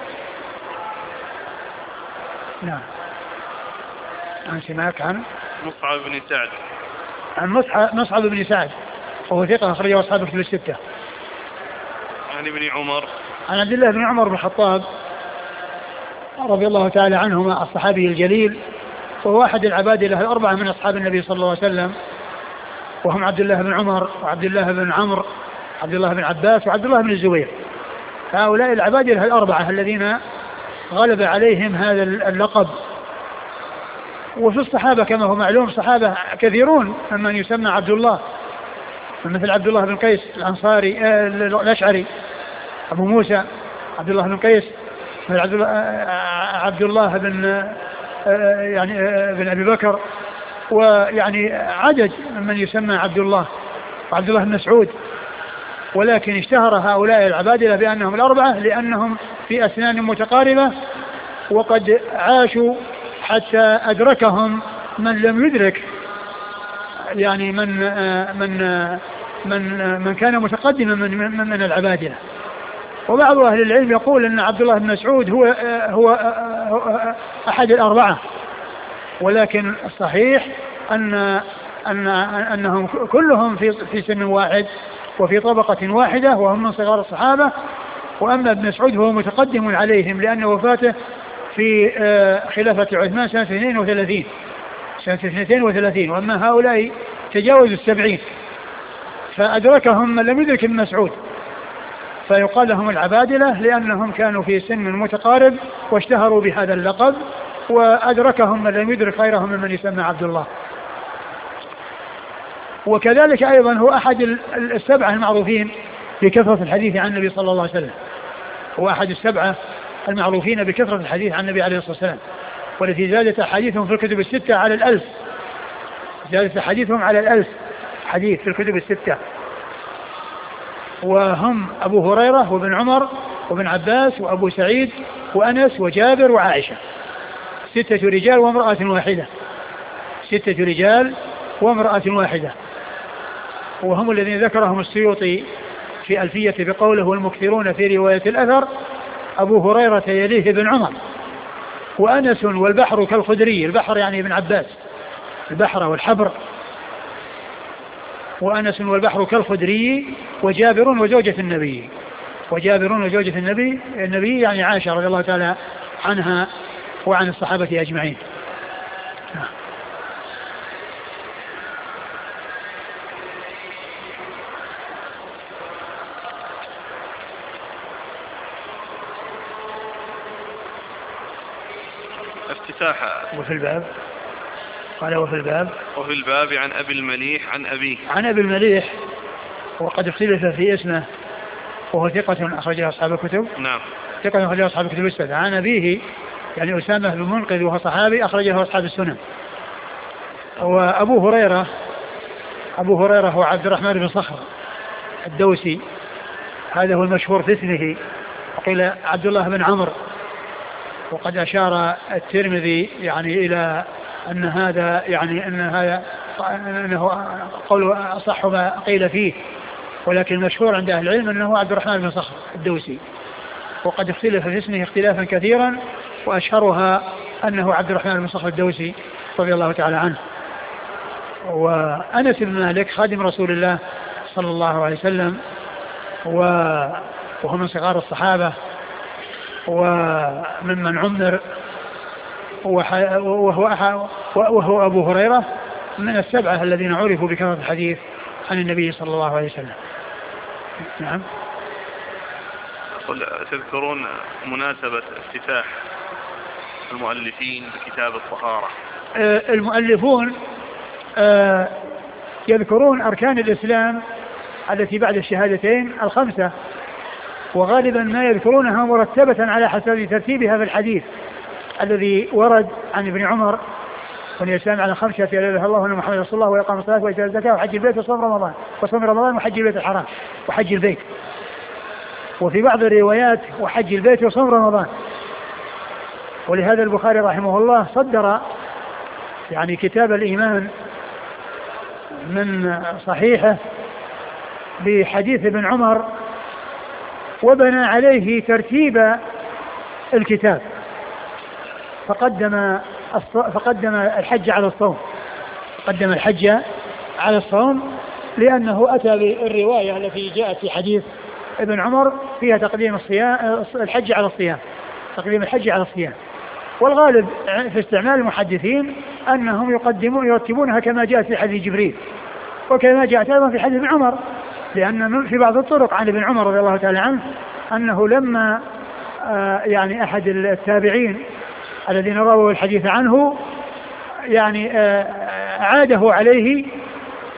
نعم. عن سماك عن مصعب بن سعد عن مصعب بن سعد وهو ثقة أخرجه أصحاب الكتب الستة. عن ابن عمر عن عبد الله بن عمر بن الخطاب رضي الله تعالى عنهما الصحابي الجليل، وهو أحد العبادلة الأربعة من أصحاب النبي صلى الله عليه وسلم، وهم عبد الله بن عمر وعبد الله بن عمرو عبد الله بن عباس وعبد الله بن الزبير. هؤلاء العبادلة الأربعة الذين غلب عليهم هذا اللقب. وفي الصحابة كما هو معلوم صحابة كثيرون ممن يسمى عبد الله، مثل عبد الله بن قيس الأنصاري آه الأشعري أبو موسى عبد الله بن قيس، مثل عبد الله, آه عبد الله بن آه يعني آه بن أبي بكر، ويعني عدد من يسمى عبد الله وعبد الله بن مسعود. ولكن اشتهر هؤلاء العبادلة بأنهم الأربعة لأنهم في أسنان متقاربة، وقد عاشوا حتى أدركهم من لم يدرك، يعني من من من من كان متقدما من من, من العبادلة. وبعض أهل العلم يقول أن عبد الله بن مسعود هو هو أحد الأربعة، ولكن الصحيح أن أن أنهم كلهم في في سن واحد وفي طبقة واحدة، وهم من صغار الصحابة. وأما ابن مسعود هو متقدم عليهم لأن وفاته في خلافة عثمان سنة اثنين وثلاثين سنة اثنين وثلاثين، وأما هؤلاء تجاوزوا السبعين، فأدركهم من لم يدرك ابن مسعود، فيقال لهم العبادلة لأنهم كانوا في سن متقارب واشتهروا بهذا اللقب، وأدركهم من لم يدرك غيرهم ممن يسمى عبد الله. وكذلك أيضا هو أحد السبعة المعروفين بكثرة الحديث عن النبي صلى الله عليه وسلم، هو أحد السبعة المعروفين بكثرة الحديث عن النبي عليه الصلاة والسلام، والتي زادت أحاديثهم في الكتب الستة على الألف، زادت أحاديثهم على الألف حديث في الكتب الستة، وهم أبو هريرة وابن عمر وابن عباس وأبو سعيد وأنس وجابر وعائشة، ستة رجال وامرأة واحدة، ستة رجال وامرأة واحدة. وهم الذين ذكرهم السيوطي في ألفية بقوله والمكثرون في رواية الأثر أبو هريرة يليه ابن عمر، وأنس والبحر كالخدري، البحر يعني ابن عباس، البحر والحبر، وأنس والبحر كالخدري، وجابر وزوجة النبي، وجابر وزوجة النبي النبي يعني عائشة رضي الله تعالى عنها وعن الصحابة أجمعين. افتتاحا. وفي الباب قال وفي الباب وفي الباب عن أبي المليح عن أبيه عن أبي المليح، وقد اختلف في اسمه، وهو ثقة أخرجه أصحاب الكتب. نعم، ثقة أخرجه أصحاب الكتب الستة. عن أبيه يعني أسامة بن منقذ وهو صحابي أخرجه أصحاب السنن. وأبو هريرة أبو هريرة هو عبد الرحمن بن صخر الدوسي، هذا هو المشهور في اسمه، وقيل عبد الله بن عمرو، وقد أشار الترمذي يعني إلى أن هذا يعني أن هذا أنه قوله أصح ما قيل فيه، ولكن المشهور عند أهل العلم أنه عبد الرحمن بن صخر الدوسي، وقد اختلف في اسمه اختلافا كثيرا، وأشهرها أنه عبد الرحمن بن صخر الدوسي رضي الله تعالى عنه. وأنس بن مالك خادم رسول الله صلى الله عليه وسلم، وهو من صغار الصحابة وممن عمر، وهو, وهو أبو هريرة من السبعة الذين عرفوا بكثرة الحديث عن النبي صلى الله عليه وسلم. نعم. تذكرون مناسبة افتتاح المؤلفين بكتاب الطهارة؟ المؤلفون يذكرون أركان الإسلام التي بعد الشهادتين الخمسة، وغالبا ما يذكرونها مرتبة على حسب ترتيبها في الحديث الذي ورد عن ابن عمر وأن الإسلام على خمسة: لا إله إلا الله وأن محمد رسول الله وإقام الصلاة وإيتاء الزكاة وحج البيت وصوم رمضان وصوم رمضان وحج البيت الحرام وحج البيت. وفي بعض الروايات وحج البيت وصوم رمضان. ولهذا البخاري رحمه الله صدر يعني كتاب الإيمان من صحيحه بحديث ابن عمر، وبنى عليه ترتيب الكتاب، فقدم فقدم الحج على الصوم قدم الحج على الصوم لأنه أتى بالرواية التي جاءت في حديث ابن عمر فيها تقديم الصيام الحج على الصيام تقديم الحج على الصيام. والغالب في استعمال المحدثين أنهم يقدمون يرتبونها كما جاءت في حديث جبريل وكما جاءت أيضا في حديث ابن عمر، لأن في بعض الطرق عن ابن عمر رضي الله تعالى عنه أنه لما آه يعني أحد التابعين الذين رووا الحديث عنه يعني آه عاده عليه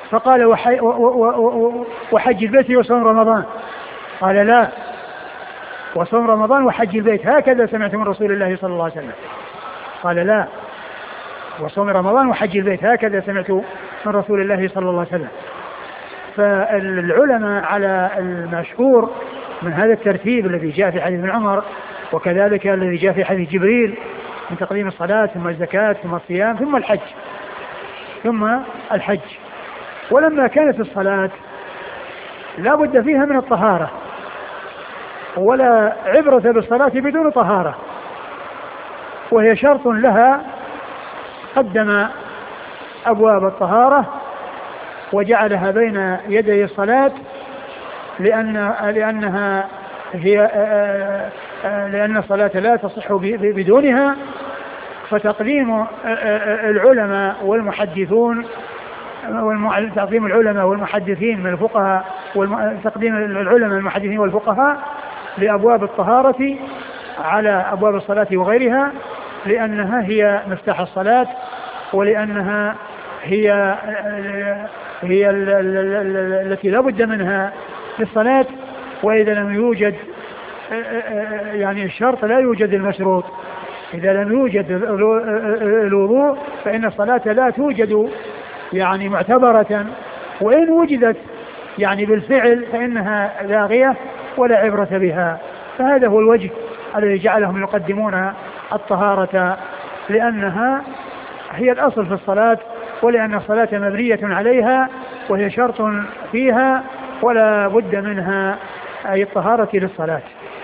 فقال وحج البيت وصوم رمضان؟ قال لا، وصوم رمضان وحج البيت، هكذا سمعت من رسول الله صلى الله عليه وسلم. قال لا، وصوم رمضان وحج البيت، هكذا سمعت من رسول الله صلى الله عليه وسلم. فالعلماء على المشهور من هذا الترتيب الذي جاء في حديث ابن عمر، وكذلك الذي جاء في حديث جبريل من تقديم الصلاة ثم الزكاة ثم الصيام ثم الحج ثم الحج. ولما كانت الصلاة لا بد فيها من الطهارة، ولا عبرة بالصلاة بدون طهارة، وهي شرط لها، قدم أبواب الطهارة وجعلها بين يدي الصلاة، لأن لأنها هي لأن الصلاة لا تصح بدونها. فتقديم العلماء والمحدثون تقديم العلماء والمحدثين من الفقهاء تقديم العلماء المحدثين والفقهاء لأبواب الطهارة على أبواب الصلاة وغيرها، لأنها هي مفتاح الصلاة، ولأنها هي هي التي لا بد منها للصلاة. وإذا لم يوجد يعني الشرط لا يوجد المشروط. إذا لم يوجد الوضوء فإن الصلاة لا توجد يعني معتبرة، وإن وجدت يعني بالفعل فإنها لاغية ولا عبرة بها. فهذا هو الوجه الذي جعلهم يقدمون الطهارة، لأنها هي الأصل في الصلاة، ولأن الصلاة مبنية عليها وهي شرط فيها ولا بد منها، أي الطهارة للصلاة.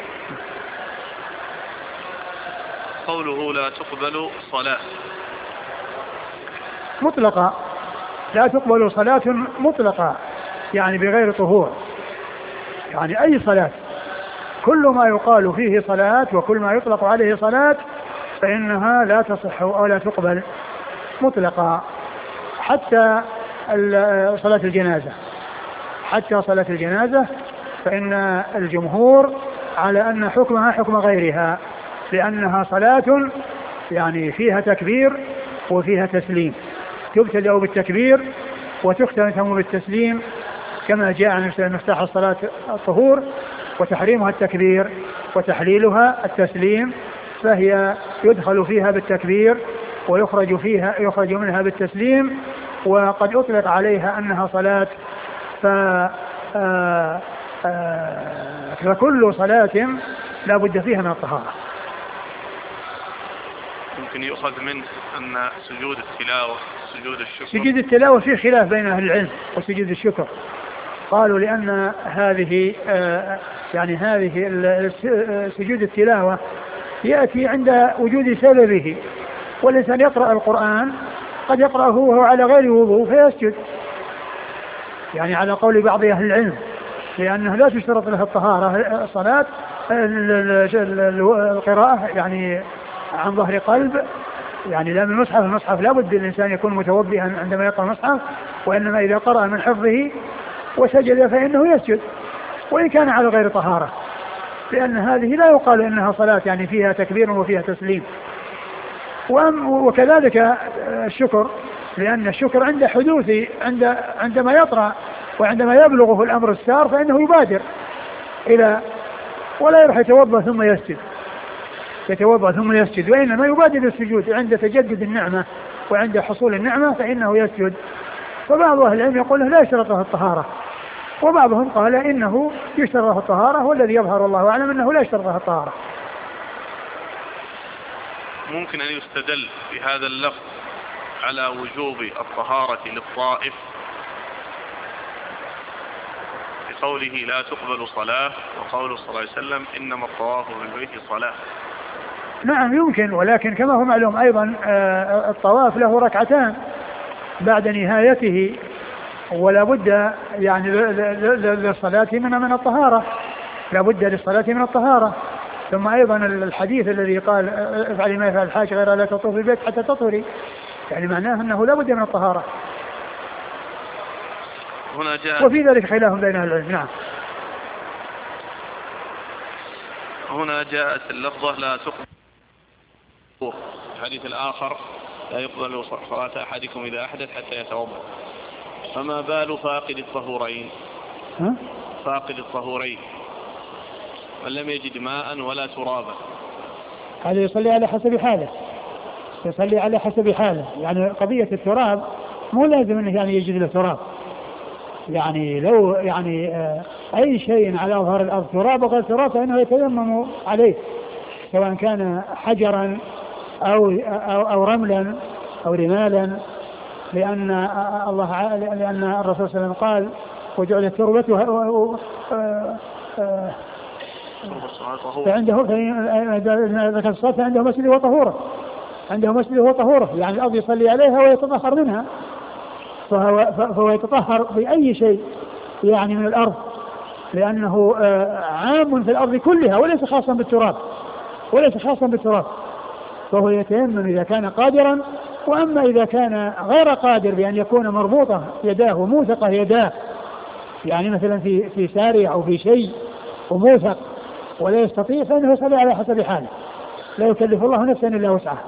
قوله لا تقبل صلاة مطلقة، لا تقبل صلاة مطلقة يعني بغير طهور، يعني أي صلاة، كل ما يقال فيه صلاة وكل ما يطلق عليه صلاة فإنها لا تصح أو لا تقبل مطلقة. حتى صلاة الجنازة حتى صلاة الجنازة فإن الجمهور على أن حكمها حكم غيرها، لأنها صلاة يعني فيها تكبير وفيها تسليم، تبتدأ بالتكبير وتختم بالتسليم، كما جاء عن مفتاح الصلاة الطهور، وتحريمها التكبير وتحليلها التسليم، فهي يدخل فيها بالتكبير ويخرج فيها يخرج منها بالتسليم. وقد أطلق عليها أنها صلاة، ف فكل صلاة لا بد فيها من الطهارة. ممكن يؤخذ منه أن سجود التلاوة سجود الشكر سجود التلاوة فيه خلاف بين أهل العلم، وسجود الشكر قالوا لأن هذه يعني هذه سجود التلاوة يأتي عند وجود سببه، والإنسان يقرأ القرآن قد يقرأه وهو على غير وضوء فيسجد، يعني على قول بعض أهل العلم، لأنه لا تشترط له الطهارة الصلاة القراءة يعني عن ظهر قلب، يعني لا من المصحف. المصحف لا بد الإنسان يكون متوضئا عندما يقرأ المصحف، وإنما إذا قرأ من حفظه وسجد فإنه يسجد وإن كان على غير طهارة، لأن هذه لا يقال إنها صلاة يعني فيها تكبير وفيها تسليم. وكذلك الشكر، لأن الشكر عند حدوث عند عندما يطرأ وعندما يبلغه الأمر السار فإنه يبادر إلى ولا يروح يتوضأ ثم يسجد يتوضأ ثم يسجد وإنما يبادر السجود عند تجدد النعمة وعند حصول النعمة فإنه يسجد. فبعض أهل العلم يقول لا يشترط له الطهارة، وبعضهم قال إنه يشترط له الطهارة، والذي يظهر الله أعلم أنه لا يشترط له الطهارة. ممكن أن يستدل بهذا اللفظ على وجوب الطهارة للطائف بقوله لا تقبل صلاة، وقوله صلى الله عليه وسلم إنما الطواف بالبيت صلاة. نعم يمكن، ولكن كما هو معلوم أيضا الطواف له ركعتان بعد نهايته، ولا بد يعني للصلاة من من الطهارة، لا بد للصلاة من الطهارة. ثم أيضا الحديث الذي قال افعلي ما يفعل الحاج غير لا تطوفي البيت حتى تطهري، يعني معناه أنه لا بد من الطهارة. هنا جاء وفي ذلك خلاف بين أهل العلم. نعم. هنا جاءت اللفظة لا تقبل، الحديث الآخر لا يقبل صلاة أحدكم إذا أحدث حتى يتوضأ. فما بال فاقد الطهورين؟ ها؟ فاقد الطهورين من لم يجد ماء ولا ترابا. هذا يصلي على حسب حاله، يصلي على حسب حاله. يعني قضية التراب مو لازم انه يعني يجد له تراب، يعني لو يعني آه اي شيء على ظهر الارض تراب وغير تراب فانه يتيمم عليه، سواء كان حجرا او او, أو رملا او رمالا، لان الله لان الرسول صلى الله عليه وسلم قال وجعلت تربته فعنده ذكر الصلاة فعنده مسجد وطهوره، عنده مسجد وطهوره، يعني الأرض يصلي عليها ويتطهر منها، فهو, فهو يتطهر بأي شيء يعني من الأرض، لأنه عام في الأرض كلها وليس خاصا بالتراب، وليس خاصا بالتراب، فهو يتيمم إذا كان قادرا. وأما إذا كان غير قادر بأن يكون مربوطة يداه وموثقة يداه، يعني مثلا في في سارية أو في شيء وموثق ولا يستطيع فإنه يصلي على حسب حاله، لا يكلف الله نفسا إلا وسعها.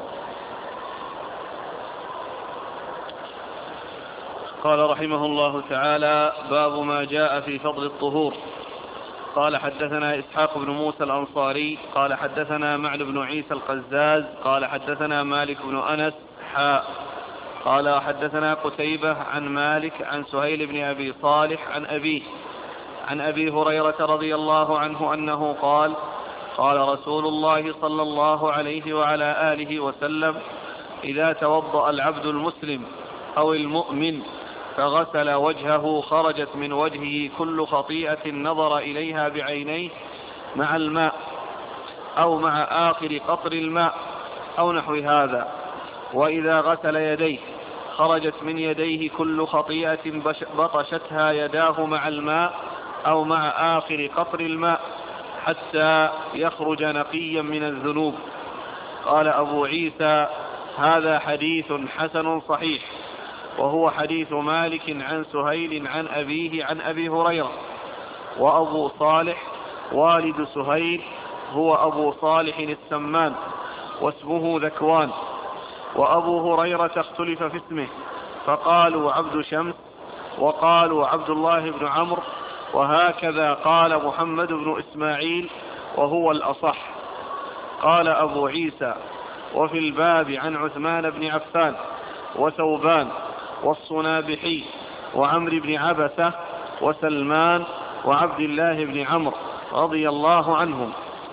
قال رحمه الله تعالى: باب ما جاء في فضل الطهور. قال حدثنا إسحاق بن موسى الأنصاري قال حدثنا معن بن عيسى القزاز قال حدثنا مالك بن أنس حاء قال حدثنا قتيبة عن مالك عن سهيل بن أبي صالح عن أبيه عن أبي هريرة رضي الله عنه أنه قال: قال رسول الله صلى الله عليه وعلى آله وسلم: إذا توضأ العبد المسلم أو المؤمن فغسل وجهه خرجت من وجهه كل خطيئة نظر إليها بعينيه مع الماء أو مع آخر قطر الماء أو نحو هذا. وإذا غسل يديه خرجت من يديه كل خطيئة بطشتها يداه مع الماء أو مع آخر قطر الماء حتى يخرج نقيا من الذنوب. قال أبو عيسى: هذا حديث حسن صحيح، وهو حديث مالك عن سهيل عن أبيه عن أبي هريرة. وأبو صالح والد سهيل هو أبو صالح السمان واسمه ذكوان. وأبو هريرة اختلف في اسمه، فقالوا عبد شمس وقالوا عبد الله بن عمرو، وهكذا قال محمد بن إسماعيل وهو الأصح. قال أبو عيسى: وفي الباب عن عثمان بن عفان وثوبان والصنابحي وعمر بن عبسة وسلمان وعبد الله بن عمرو رضي الله عنهم.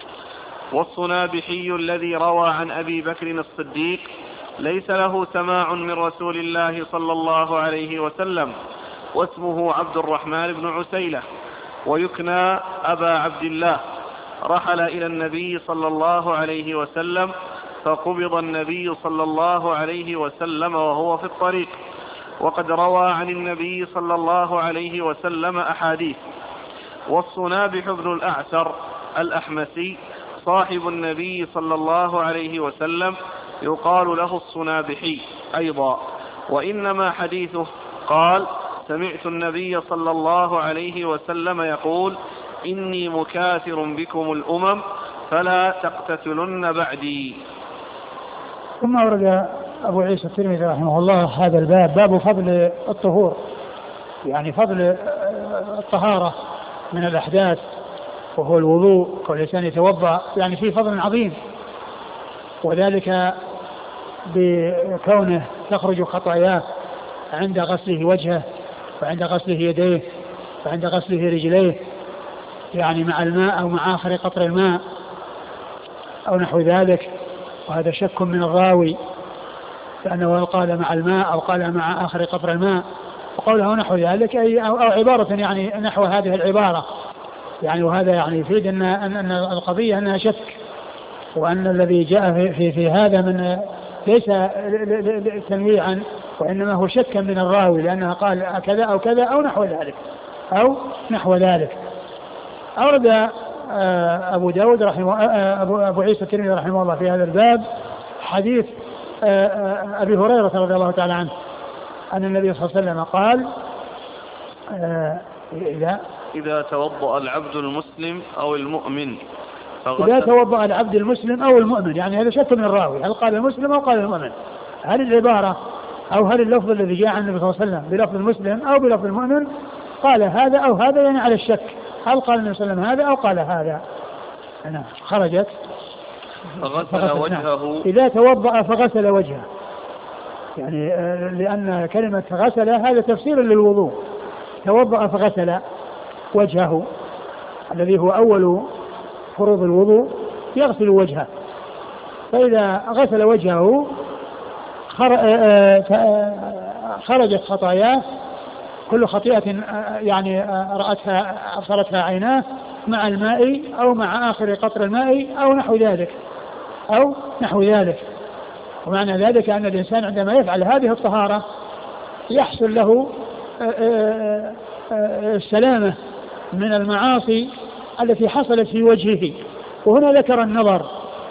والصنابحي الذي روى عن أبي بكر الصديق ليس له سماع من رسول الله صلى الله عليه وسلم، واسمه عبد الرحمن بن عسيلة ويكنى أبا عبد الله. رحل إلى النبي صلى الله عليه وسلم فقبض النبي صلى الله عليه وسلم وهو في الطريق، وقد روى عن النبي صلى الله عليه وسلم أحاديث. والصنابح بن الأعسر الأحمسي صاحب النبي صلى الله عليه وسلم يقال له الصنابحي أيضا، وإنما حديثه قال: سمعت النبي صلى الله عليه وسلم يقول: إني مكاثر بكم الأمم فلا تقتتلن بعدي. ثم أورد أبو عيسى الترمذي رحمه الله هذا الباب، باب فضل الطهور، يعني فضل الطهارة من الأحداث وهو الوضوء، والإنسان يتوضأ، يعني فيه فضل عظيم، وذلك بكونه تخرج خطاياه عند غسله وجهه وعند غسله يديه وعند غسله رجليه، يعني مع الماء أو مع آخر قطر الماء أو نحو ذلك. وهذا شك من الراوي، لأنه قال مع الماء أو قال مع آخر قطر الماء، وقوله نحو ذلك أي أو عبارة يعني نحو هذه العبارة، يعني وهذا يعني يفيد أن, أن القضية أنها شك، وأن الذي جاء في, في, في هذا من ليس تنويعا وإنما هو شكا من الراوي، لأنه قال كذا أو كذا أو نحو ذلك أو نحو ذلك. أورد أبو داود رحمه أبو, أبو عيسى الترمذي رحمه الله في هذا الباب حديث أبي هريرة رضي الله تعالى عنه أن النبي صلى الله عليه وسلم قال: إذا إذا توضأ العبد المسلم أو المؤمن إذا توضأ العبد المسلم أو المؤمن، يعني هذا شك من الراوي، هل قال المسلم أو قال المؤمن؟ هل العبارة أو هل اللفظ الذي جاء عن النبي صلى الله عليه وسلم بلفظ المسلم أو بلفظ المؤمن قال هذا أو هذا، يعني على الشك هل قال النبي صلى الله عليه وسلم هذا أو قال هذا. نعم. خرجت فغسل, فغسل وجهه. نعم. إذا توضأ فغسل وجهه، يعني لأن كلمة غسل هذا تفسير للوضوء. توضأ فغسل وجهه الذي هو أول فروض الوضوء، يغسل وجهه. فإذا غسل وجهه خرجت خطاياه، كل خطيئة يعني رأتها أبصرتها عيناه مع الماء أو مع آخر قطر الماء أو نحو ذلك أو نحو ذلك. ومعنى ذلك أن الإنسان عندما يفعل هذه الطهارة يحصل له السلامة من المعاصي التي حصلت في وجهه. وهنا ذكر النظر،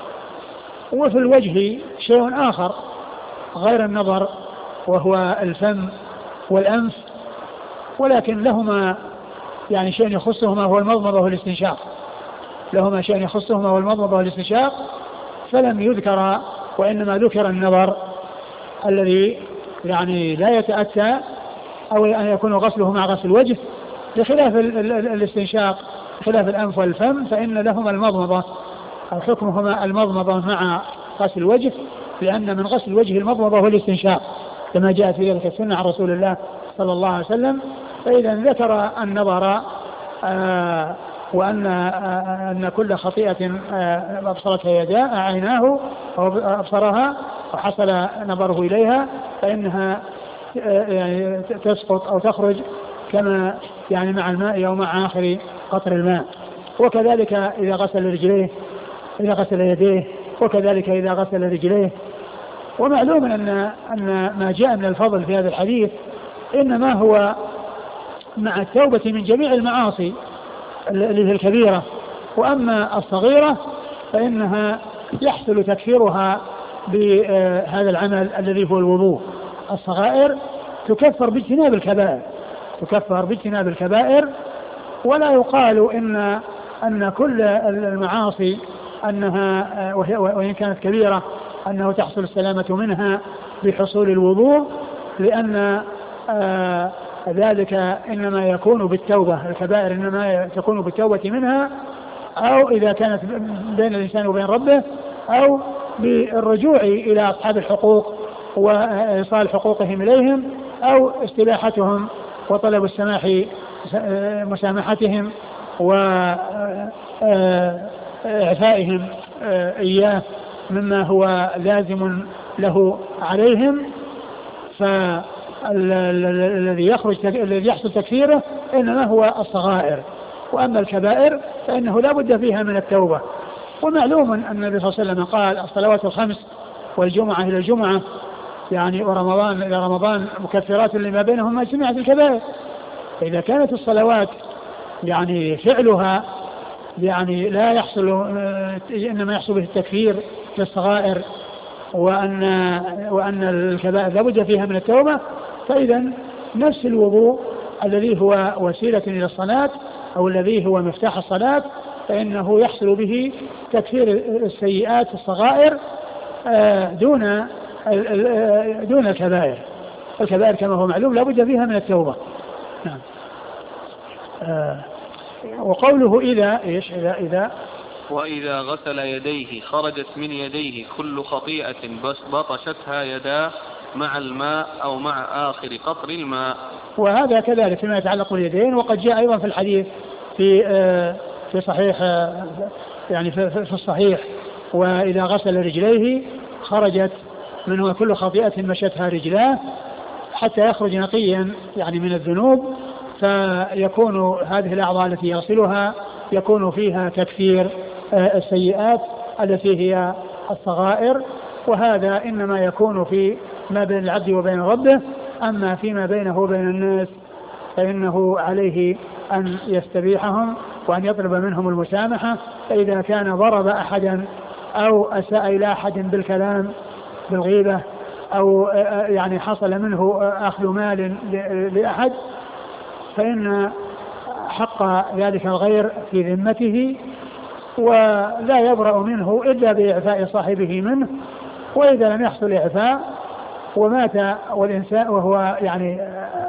وفي الوجه شيء آخر غير النظر وهو الفم والأنف، ولكن لهما يعني شيء يخصهما هو المضمضة والاستنشاق، لهما شيء يخصهما هو المضمضة والاستنشاق، فلم يذكر، وإنما ذكر النظر الذي يعني لا يتأتى أو أن يكون غسله مع غسل الوجه، بخلاف الاستنشاق خلاف الأنف والفم فإن لهما المضمضة أو حكمهما المضمضة مع غسل الوجه، لأن من غسل الوجه المضمضة والاستنشاق كما جاء في ذلك السنة عن رسول الله صلى الله عليه وسلم. فإذا ذكر النظر آه وأن آه أن كل خطيئة آه أبصرتها يداه عيناه أو أبصرها وحصل نظره إليها فإنها آه يعني تسقط أو تخرج كما يعني مع الماء أو مع آخر قطر الماء. وكذلك إذا غسل رجليه إذا غسل يديه، وكذلك إذا غسل رجليه. ومعلوم أن أن ما جاء من الفضل في هذا الحديث إنما هو مع التوبة من جميع المعاصي اللي هي الكبيرة، وأما الصغيرة فإنها يحصل تكفيرها بهذا العمل الذي هو الوضوء. الصغائر تكفر باجتناب الكبائر، تكفر باجتناب الكبائر. ولا يقال إن أن كل المعاصي أنها وإن كانت كبيرة أنه تحصل السلامة منها بحصول الوضوء، لأن آه ذلك إنما يكون بالتوبة، الكبائر إنما تكون بالتوبة منها، أو إذا كانت بين الإنسان وبين ربه، أو بالرجوع إلى أصحاب الحقوق وإيصال حقوقهم إليهم، أو استباحتهم وطلب السماح مسامحتهم وإعفائهم إياه مما هو لازم له عليهم. فالذي يخرج الذي يحصل تكفيره إنما هو الصغائر، وأما الكبائر فإنه لا بد فيها من التوبة. ومعلوم أن النبي صلى الله عليه وسلم قال الصلوات الخمس والجمعة إلى الجمعة يعني ورمضان إلى رمضان مكفرات لما بينهما جميع الكبائر. فإذا كانت الصلوات يعني فعلها يعني لا يحصل إنما يحصل به التكفير كالصغائر، وأن وأن الكبائر لا بد فيها من التوبة، فإذا نفس الوضوء الذي هو وسيلة إلى الصلاة أو الذي هو مفتاح الصلاة فإنه يحصل به تكفير السيئات الصغائر دون دون الكبائر. الكبائر كما هو معلوم لا بد فيها من التوبة. نعم. وقوله إذا إيش إذا إذا وإذا غسل يديه خرجت من يديه كل خطيئة بطشتها يداه مع الماء أو مع آخر قطر الماء. وهذا كذلك فيما يتعلق باليدين. وقد جاء أيضا في الحديث في في صحيح يعني في الصحيح وإذا غسل رجليه خرجت منه كل خطيئة مشتها رجلاه حتى يخرج نقيا يعني من الذنوب، فيكون هذه الأعضاء التي يغسلها يكون فيها تكفير السيئات التي هي الصغائر. وهذا إنما يكون في ما بين العبد وبين ربه، أما فيما بينه وبين الناس فإنه عليه أن يستبيحهم وأن يطلب منهم المسامحة. فإذا كان ضرب أحدا أو أساء إلى أحد بالكلام بالغيبة أو يعني حصل منه أخذ مال لأحد فإن حق ذلك الغير في ذمته ولا يبرأ منه إلا بإعفاء صاحبه منه. وإذا لم يحصل إعفاء ومات والإنسان وهو يعني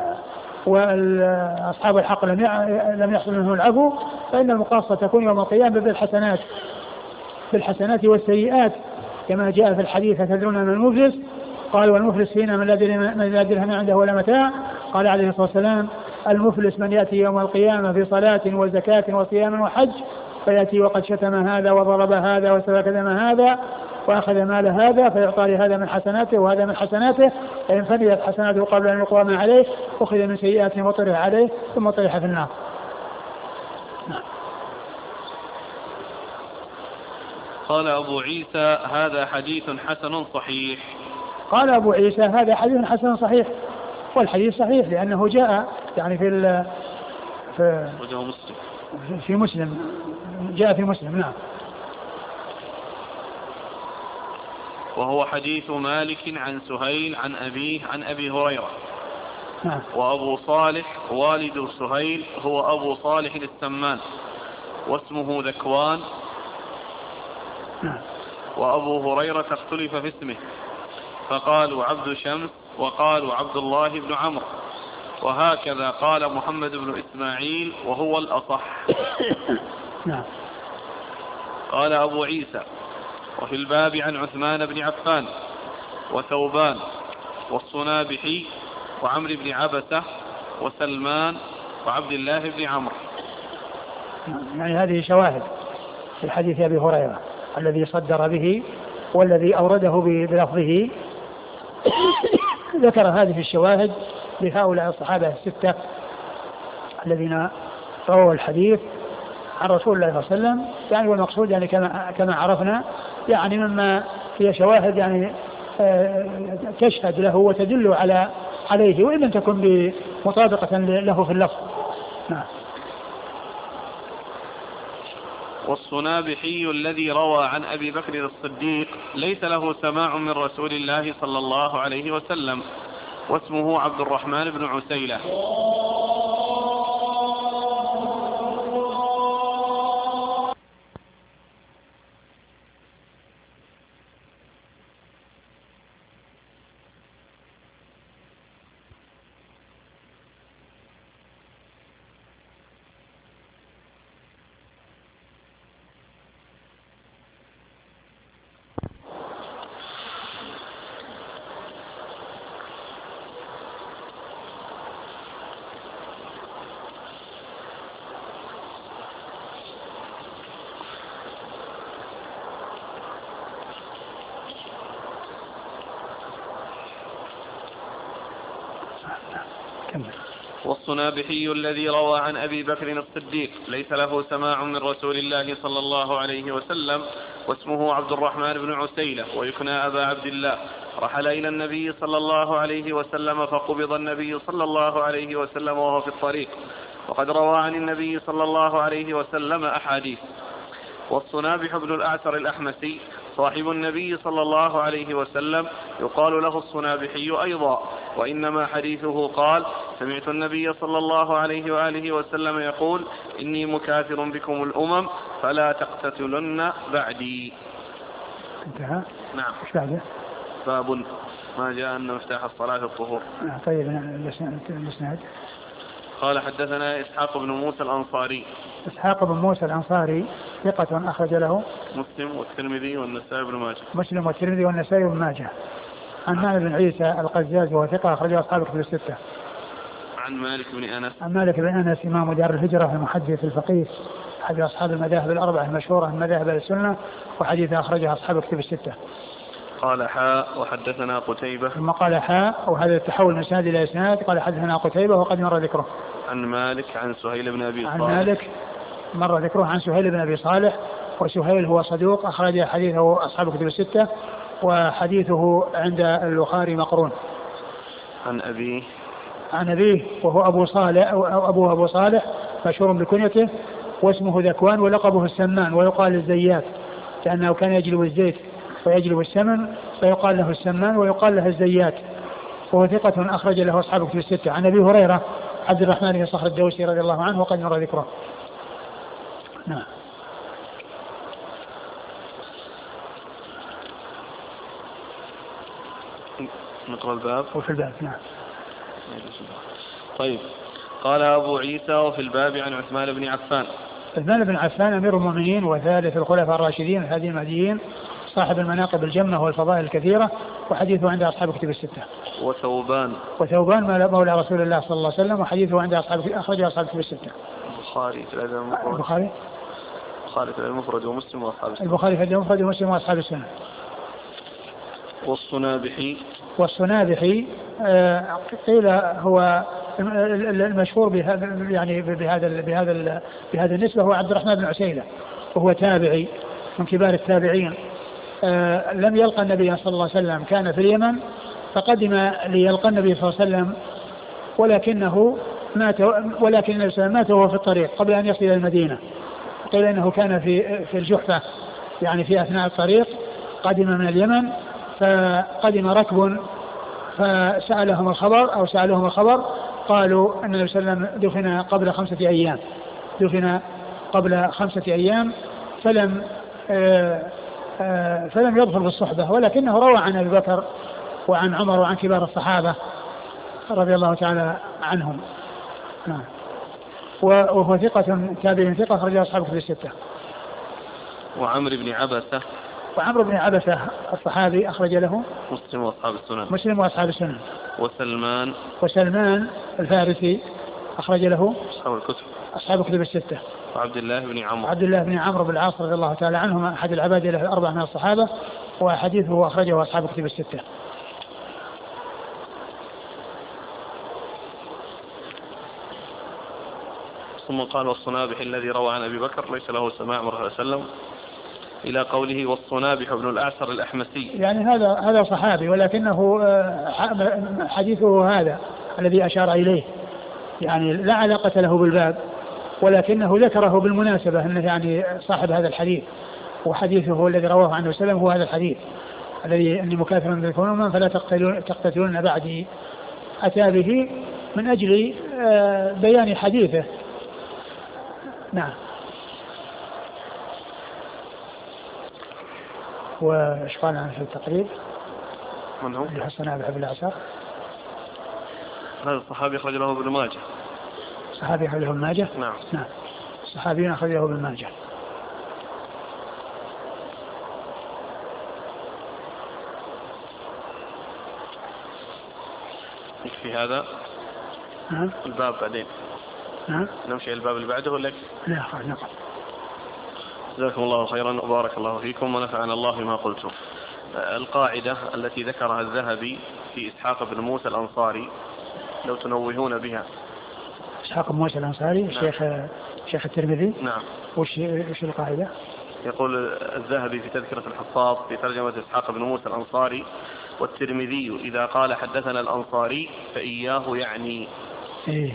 وأصحاب الحق لم لم يحصل منه العفو، فإن المقاصة تكون يوم القيامة بالحسنات بالحسنات والسيئات، كما جاء في الحديث: تدرون من المفلس؟ قال: والمفلس فينا من لا درهم عنده ولا متاع. قال عليه الصلاة والسلام: المفلس من يأتي يوم القيامة في صلاة وزكاة وصيام وحج، فيأتي وقد شتم هذا وضرب هذا وسفك دم هذا وأخذ مال هذا، فيعطى لهذا من حسناته وهذا من حسناته، فإن فنيت حسناته قبل أن يقوم عليه أخذ من سيئاته وطرح عليه ثم طرح في النار. قال أبو عيسى: هذا حديث حسن صحيح. قال أبو عيسى: هذا حديث حسن صحيح. والحديث صحيح لأنه جاء يعني في ال في, في مسلم، جاء في مسلم. نعم. وهو حديث مالك عن سهيل عن أبيه عن أبي هريرة. نعم. وأبو صالح والد سهيل هو أبو صالح السمان واسمه ذكوان. نعم. وأبو هريرة اختلف في اسمه، فقالوا عبد شمس وقالوا عبد الله بن عمرو، وهكذا قال محمد بن إسماعيل وهو الأصح. نعم. قال أبو عيسى: وفي الباب عن عثمان بن عفان وثوبان والصنابحي وعمرو بن عبسة وسلمان وعبد الله بن عمرو. يعني هذه شواهد في حديث أبي هريرة الذي صدر به والذي أورده بلفظه. ذكر هذه الشواهد لهؤلاء الصحابة الستة الذين رووا الحديث عن رسول الله صلى الله عليه وسلم. يعني والمقصود يعني كما كما عرفنا يعني مما هي شواهد يعني تشهد له وتدل على عليه وإن لم تكن مطابقة له في اللفظ. نعم. والصنابحي الذي روى عن أبي بكر الصديق ليس له سماع من رسول الله صلى الله عليه وسلم، واسمه عبد الرحمن بن عسيلة. والصنابحي الذي روى عن أبي بكر الصديق ليس له سماع من رسول الله صلى الله عليه وسلم، واسمه عبد الرحمن بن عسيلة ويكنى أبا عبد الله. رحل إلى النبي صلى الله عليه وسلم فقبض النبي صلى الله عليه وسلم وهو في الطريق، وقد روى عن النبي صلى الله عليه وسلم أحاديث. والصنابح بن الأعسر الأحمسي صاحب النبي صلى الله عليه وسلم يقال له الصنابحي أيضا، وإنما حديثه قال: سمعت النبي صلى الله عليه وآله وسلم يقول: إني مكاثر بكم الأمم فلا تقتتلن بعدي. انتهى. نعم. ايش بعده؟ باب ما جاء أن مفتاح الصلاة الطهور. طيب الاسناد. قال: حدثنا إسحاق بن موسى الأنصاري. إسحاق بن موسى الأنصاري ثقة أخرج له مسلم والترمذي والنسائي بن ماجه. مسلم والترمذي والنسائي بن ماجه. عن مالك بن عيسى القزاز وهو ثقة أخرجه أصحاب الكتب الستة. عن مالك بن أنس. عن مالك بن أنس إمام دار الهجرة المحدث الفقيه أحد أصحاب المذاهب الأربعة المشهورة من مذاهب السنة، وحديث أخرجه أصحاب الكتب الستة. قال: حاء وحدثنا قتيبة. ثم قال: حاء وهذا التحول من إسناد إلى إسناد. قال: حدثنا قتيبة وقد مر ذكره. عن مالك عن سهيل بن أبي صالح. عن مالك مر ذكره عن سهيل بن أبي صالح، وسهيل هو صدوق أخرج حديثه أصحاب الكتب الستة، وحديثه عند البخاري مقرون. عن أبيه عن أبيه وهو أبو صالح أو أبوه أبو صالح مشهور بكنيته، واسمه ذكوان ولقبه السمان، ويقال الزيات لأنه كان يجلب الزيت ويجلب السمن، فيقال له السمان ويقال له الزيات، وهو ثقة أخرج له أصحاب الكتب الستة. عن أبي هريرة عبد الرحمن بن صخر الدوسي رضي الله عنه وقد مر ذكره. نعم. نقرأ الباب. وفي الباب نعم. طيب. قال أبو عيسى وفي الباب عن عثمان بن عفان. عثمان بن عفان أمير المؤمنين وثالث الخلفاء الراشدين الهادي المهديين صاحب المناقب الجمة والفضائل الكثيرة وحديثه عند أصحاب كتب الستة. وثوبان. وثوبان مولى رسول الله صلى الله عليه وسلم وحديثه عند أصحاب أخرج أصحاب كتب الستة. البخاري في الأدب المفرد. البخاري. البخاري في الأدب المفرد ومسلم وأصحاب السنة. البخاري في الأدب المفرد ومسلم وأصحاب السنة. والصنابحي. والصنابحي آه قيل هو المشهور بهذا يعني بهذا بهذا بهذا النسبة هو عبد الرحمن بن عسيلة وهو تابعي من كبار التابعين. آه لم يلقى النبي صلى الله عليه وسلم كان في اليمن فقدم ليلقى النبي صلى الله عليه وسلم ولكنه مات ولكن النبي صلى الله عليه وسلم مات وهو في الطريق قبل أن يصل إلى المدينة. قيل إنه كان في في الجحفة يعني في أثناء الطريق قدم من اليمن فقدم ركب فسألهم الخبر أو سألهم الخبر قالوا أن النبي صلى الله عليه وسلم دفن قبل خمسة أيام دفن قبل خمسة أيام فلم آآ آآ فلم يظفر بالصحبة ولكنه روى عن أبي بكر وعن عمر وعن كبار الصحابة رضي الله تعالى عنهم. نعم. وهو ثقة تابع ثقة أخرج أصحاب كتب الستة. وعمرو بن عبسة. وعمرو بن عبسة الصحابي أخرج له مسلم وأصحاب السنن. مسلم وأصحاب السنن. وسلمان. وسلمان الفارسي أخرج له أصحاب الكتب. أصحاب كتب الستة. وعبد الله بن عمرو. عبد الله بن عمرو بن العاص رضي الله تعالى عنهما أحد العباد له الأربعة من الصحابة وحديثه أخرجه أصحاب كتب الستة. ثم قال والصنابحي الذي روى عن أبي بكر ليس له سماع مرة وسلم إلى قوله والصنابح بن الأعسر الأحمسي. يعني هذا هذا صحابي ولكنه حديثه هذا الذي أشار إليه يعني لا علاقة له بالباب ولكنه ذكره بالمناسبة أنه يعني صاحب هذا الحديث وحديثه هو الذي رواه عنه وسلم هو هذا الحديث الذي أني مكاثر بكم فلا تقتتلون بعدي أتى به من أجل بيان حديثه. نعم. وإيش قال عنه في التقريب؟ من هو؟ اللي حسنها بحب الأعسار. هذا الصحابي أخرج له ابن ماجه. صحابي أخرج له ابن ماجه؟ نعم. نعم. صحابي أخرج له ابن ماجه. يكفي هذا؟ نعم. الباب بعدين. نعم. نمشي الباب اللي بعده ولا؟ لا خلاص نقل. جزاكم الله خيرا وبارك الله فيكم ونفعنا الله بما قلتم. القاعدة التي ذكرها الذهبي في إسحاق بن موسى الأنصاري لو تنوهون بها. إسحاق بن موسى الأنصاري. نعم. شيخ شيخ الترمذي. نعم. وش وش القاعدة؟ يقول الذهبي في تذكرة الحفاظ في ترجمة إسحاق بن موسى الأنصاري والترمذي إذا قال حدثنا الأنصاري فإياه يعني. إيه.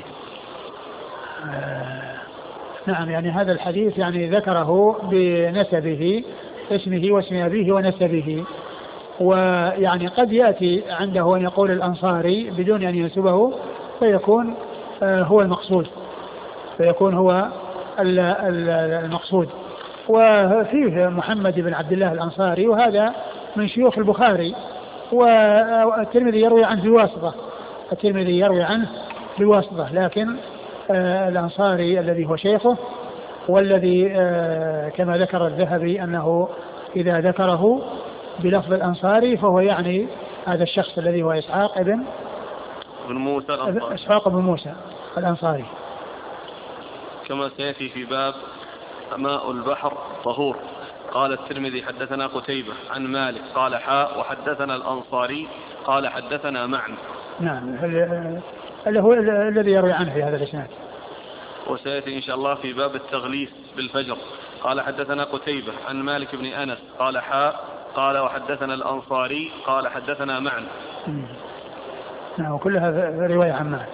آه. نعم يعني هذا الحديث يعني ذكره بنسبه اسمه واسم أبيه ونسبه ويعني قد يأتي عنده أن يقول الأنصاري بدون أن ينسبه فيكون آه هو المقصود فيكون هو المقصود. وفيه محمد بن عبد الله الأنصاري وهذا من شيوخ البخاري والترمذي يروي عنه بواسطة الترمذي يروي عنه بواسطة لكن آه الأنصاري الذي هو شيخه والذي آه كما ذكر الذهبي أنه إذا ذكره بلفظ الأنصاري فهو يعني هذا الشخص الذي هو إسحاق ابن بن موسى الأنصاري. إسحاق بن موسى الأنصاري كما سيأتي في باب ماء البحر طهور. قال الترمذي حدثنا قتيبة عن مالك قال حاء وحدثنا الأنصاري قال حدثنا معن. نعم اللي هو الذي يروي عنه في هذا الإسناد. وسيأتي إن شاء الله في باب التغليس بالفجر. قال حدثنا قتيبة عن مالك بن أنس قال حاء قال وحدثنا الأنصاري قال حدثنا معن. نعم وكلها رواية عن مالك.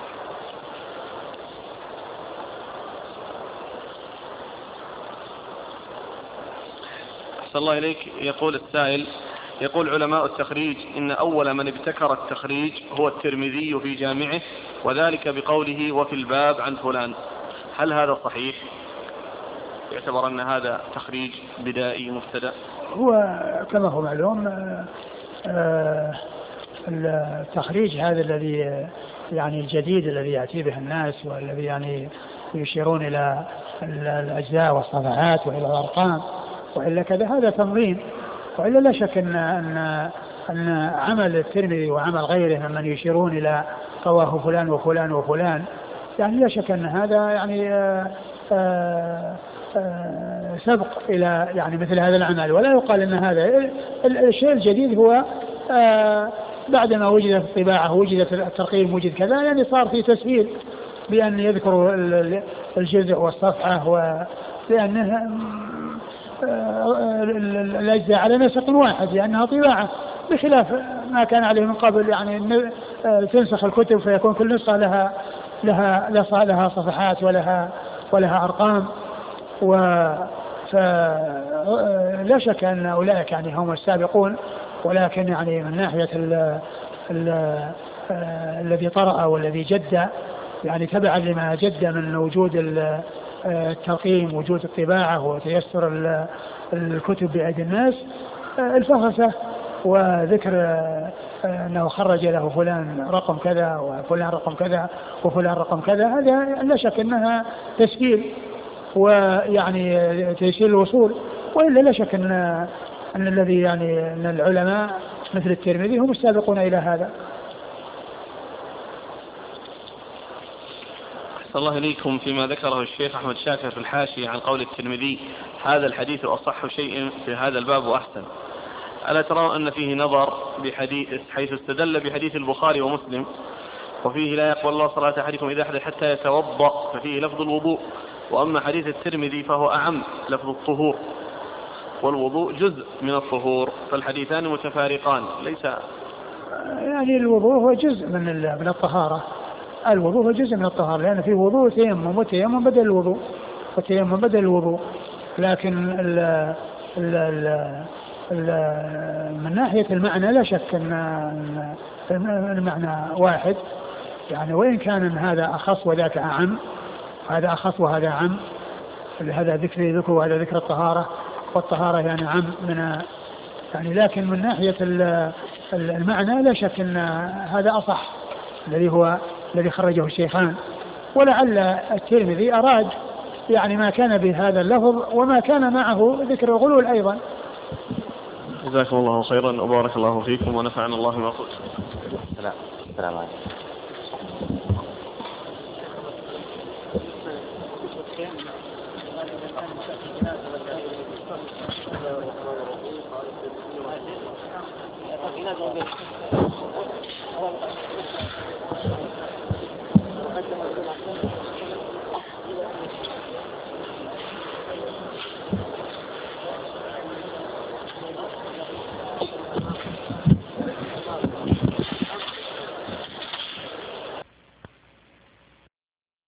أحسن الله إليك. يقول السائل يقول علماء التخريج إن أول من ابتكر التخريج هو الترمذي في جامعه وذلك بقوله وفي الباب عن فلان. هل هذا صحيح؟ يعتبر أن هذا تخريج بدائي مبتدأ. هو كما هو معلوم التخريج هذا الذي يعني الجديد الذي يأتي به الناس والذي يعني يشيرون إلى الأجزاء والصفحات وإلى الأرقام وإلا كذا هذا تنظيم. وإلا لا شك أن, أن, أن عمل الترمذي وعمل غيره ممن يشيرون إلى رواه فلان وفلان وفلان يعني لا شك أن هذا يعني آآ آآ آآ سبق إلى يعني مثل هذا العمل. ولا يقال أن هذا الشيء الجديد هو بعدما وجدت الطباعة وجدت الترقيم وجد كذا يعني صار في تسهيل بأن يذكروا الجزء والصفحة ولأنه الأجزاء على نسق واحد لأنها طباعة بخلاف ما كان عليه من قبل يعني تنسخ الكتب فيكون كل نسخة لها لها لها صفحات ولها ولها أرقام. فلا شك أن أولئك يعني هم السابقون ولكن يعني من ناحية ال ال الذي طرأ والذي جد يعني تبعا لما جد من وجود الترقيم وجود الطباعة وتيسر الكتب بأيدي الناس الفهرسة وذكر أنه خرج له فلان رقم كذا وفلان رقم كذا وفلان رقم كذا هذا لا شك أنها تسهيل ويعني تيسير الوصول. وإلا لا شك أن أن الذي يعني أن العلماء مثل الترمذي هم السابقون إلى هذا. أحسن الله إليكم. فيما ذكره الشيخ أحمد شاكر في الحاشية عن قول الترمذي هذا الحديث أصح شيء في هذا الباب وأحسن، ألا ترون أن فيه نظر بحديث حيث استدل بحديث البخاري ومسلم وفيه لا يقبل الله صلاة أحدكم إذا أحدث حتى يتوضأ ففيه لفظ الوضوء، وأما حديث الترمذي فهو أعم لفظ الطهور والوضوء جزء من الطهور فالحديثان متفارقان. ليس يعني الوضوء هو جزء من من الطهارة، الوضوء هو جزء من الطهارة لأن فيه وضوء تيمم وتيمم بدل الوضوء وتيمم بدل الوضوء. لكن ال ال ال ال من ناحية المعنى لا شك أن المعنى واحد يعني وإن كان هذا أخص وذاك أعم، هذا أخص وهذا عم، هذا ذكر ذكر وهذا ذكر الطهارة والطهارة يعني عم من يعني. لكن من ناحية المعنى لا شك أن هذا أصح الذي هو الذي خرجه الشيخان. ولعل الترمذي أراد يعني ما كان بهذا اللفظ وما كان معه ذكر الغلول أيضا. جزاكم الله خيرا وبارك الله فيكم ونفعنا الله ما قلت. السلام السلام عليكم. في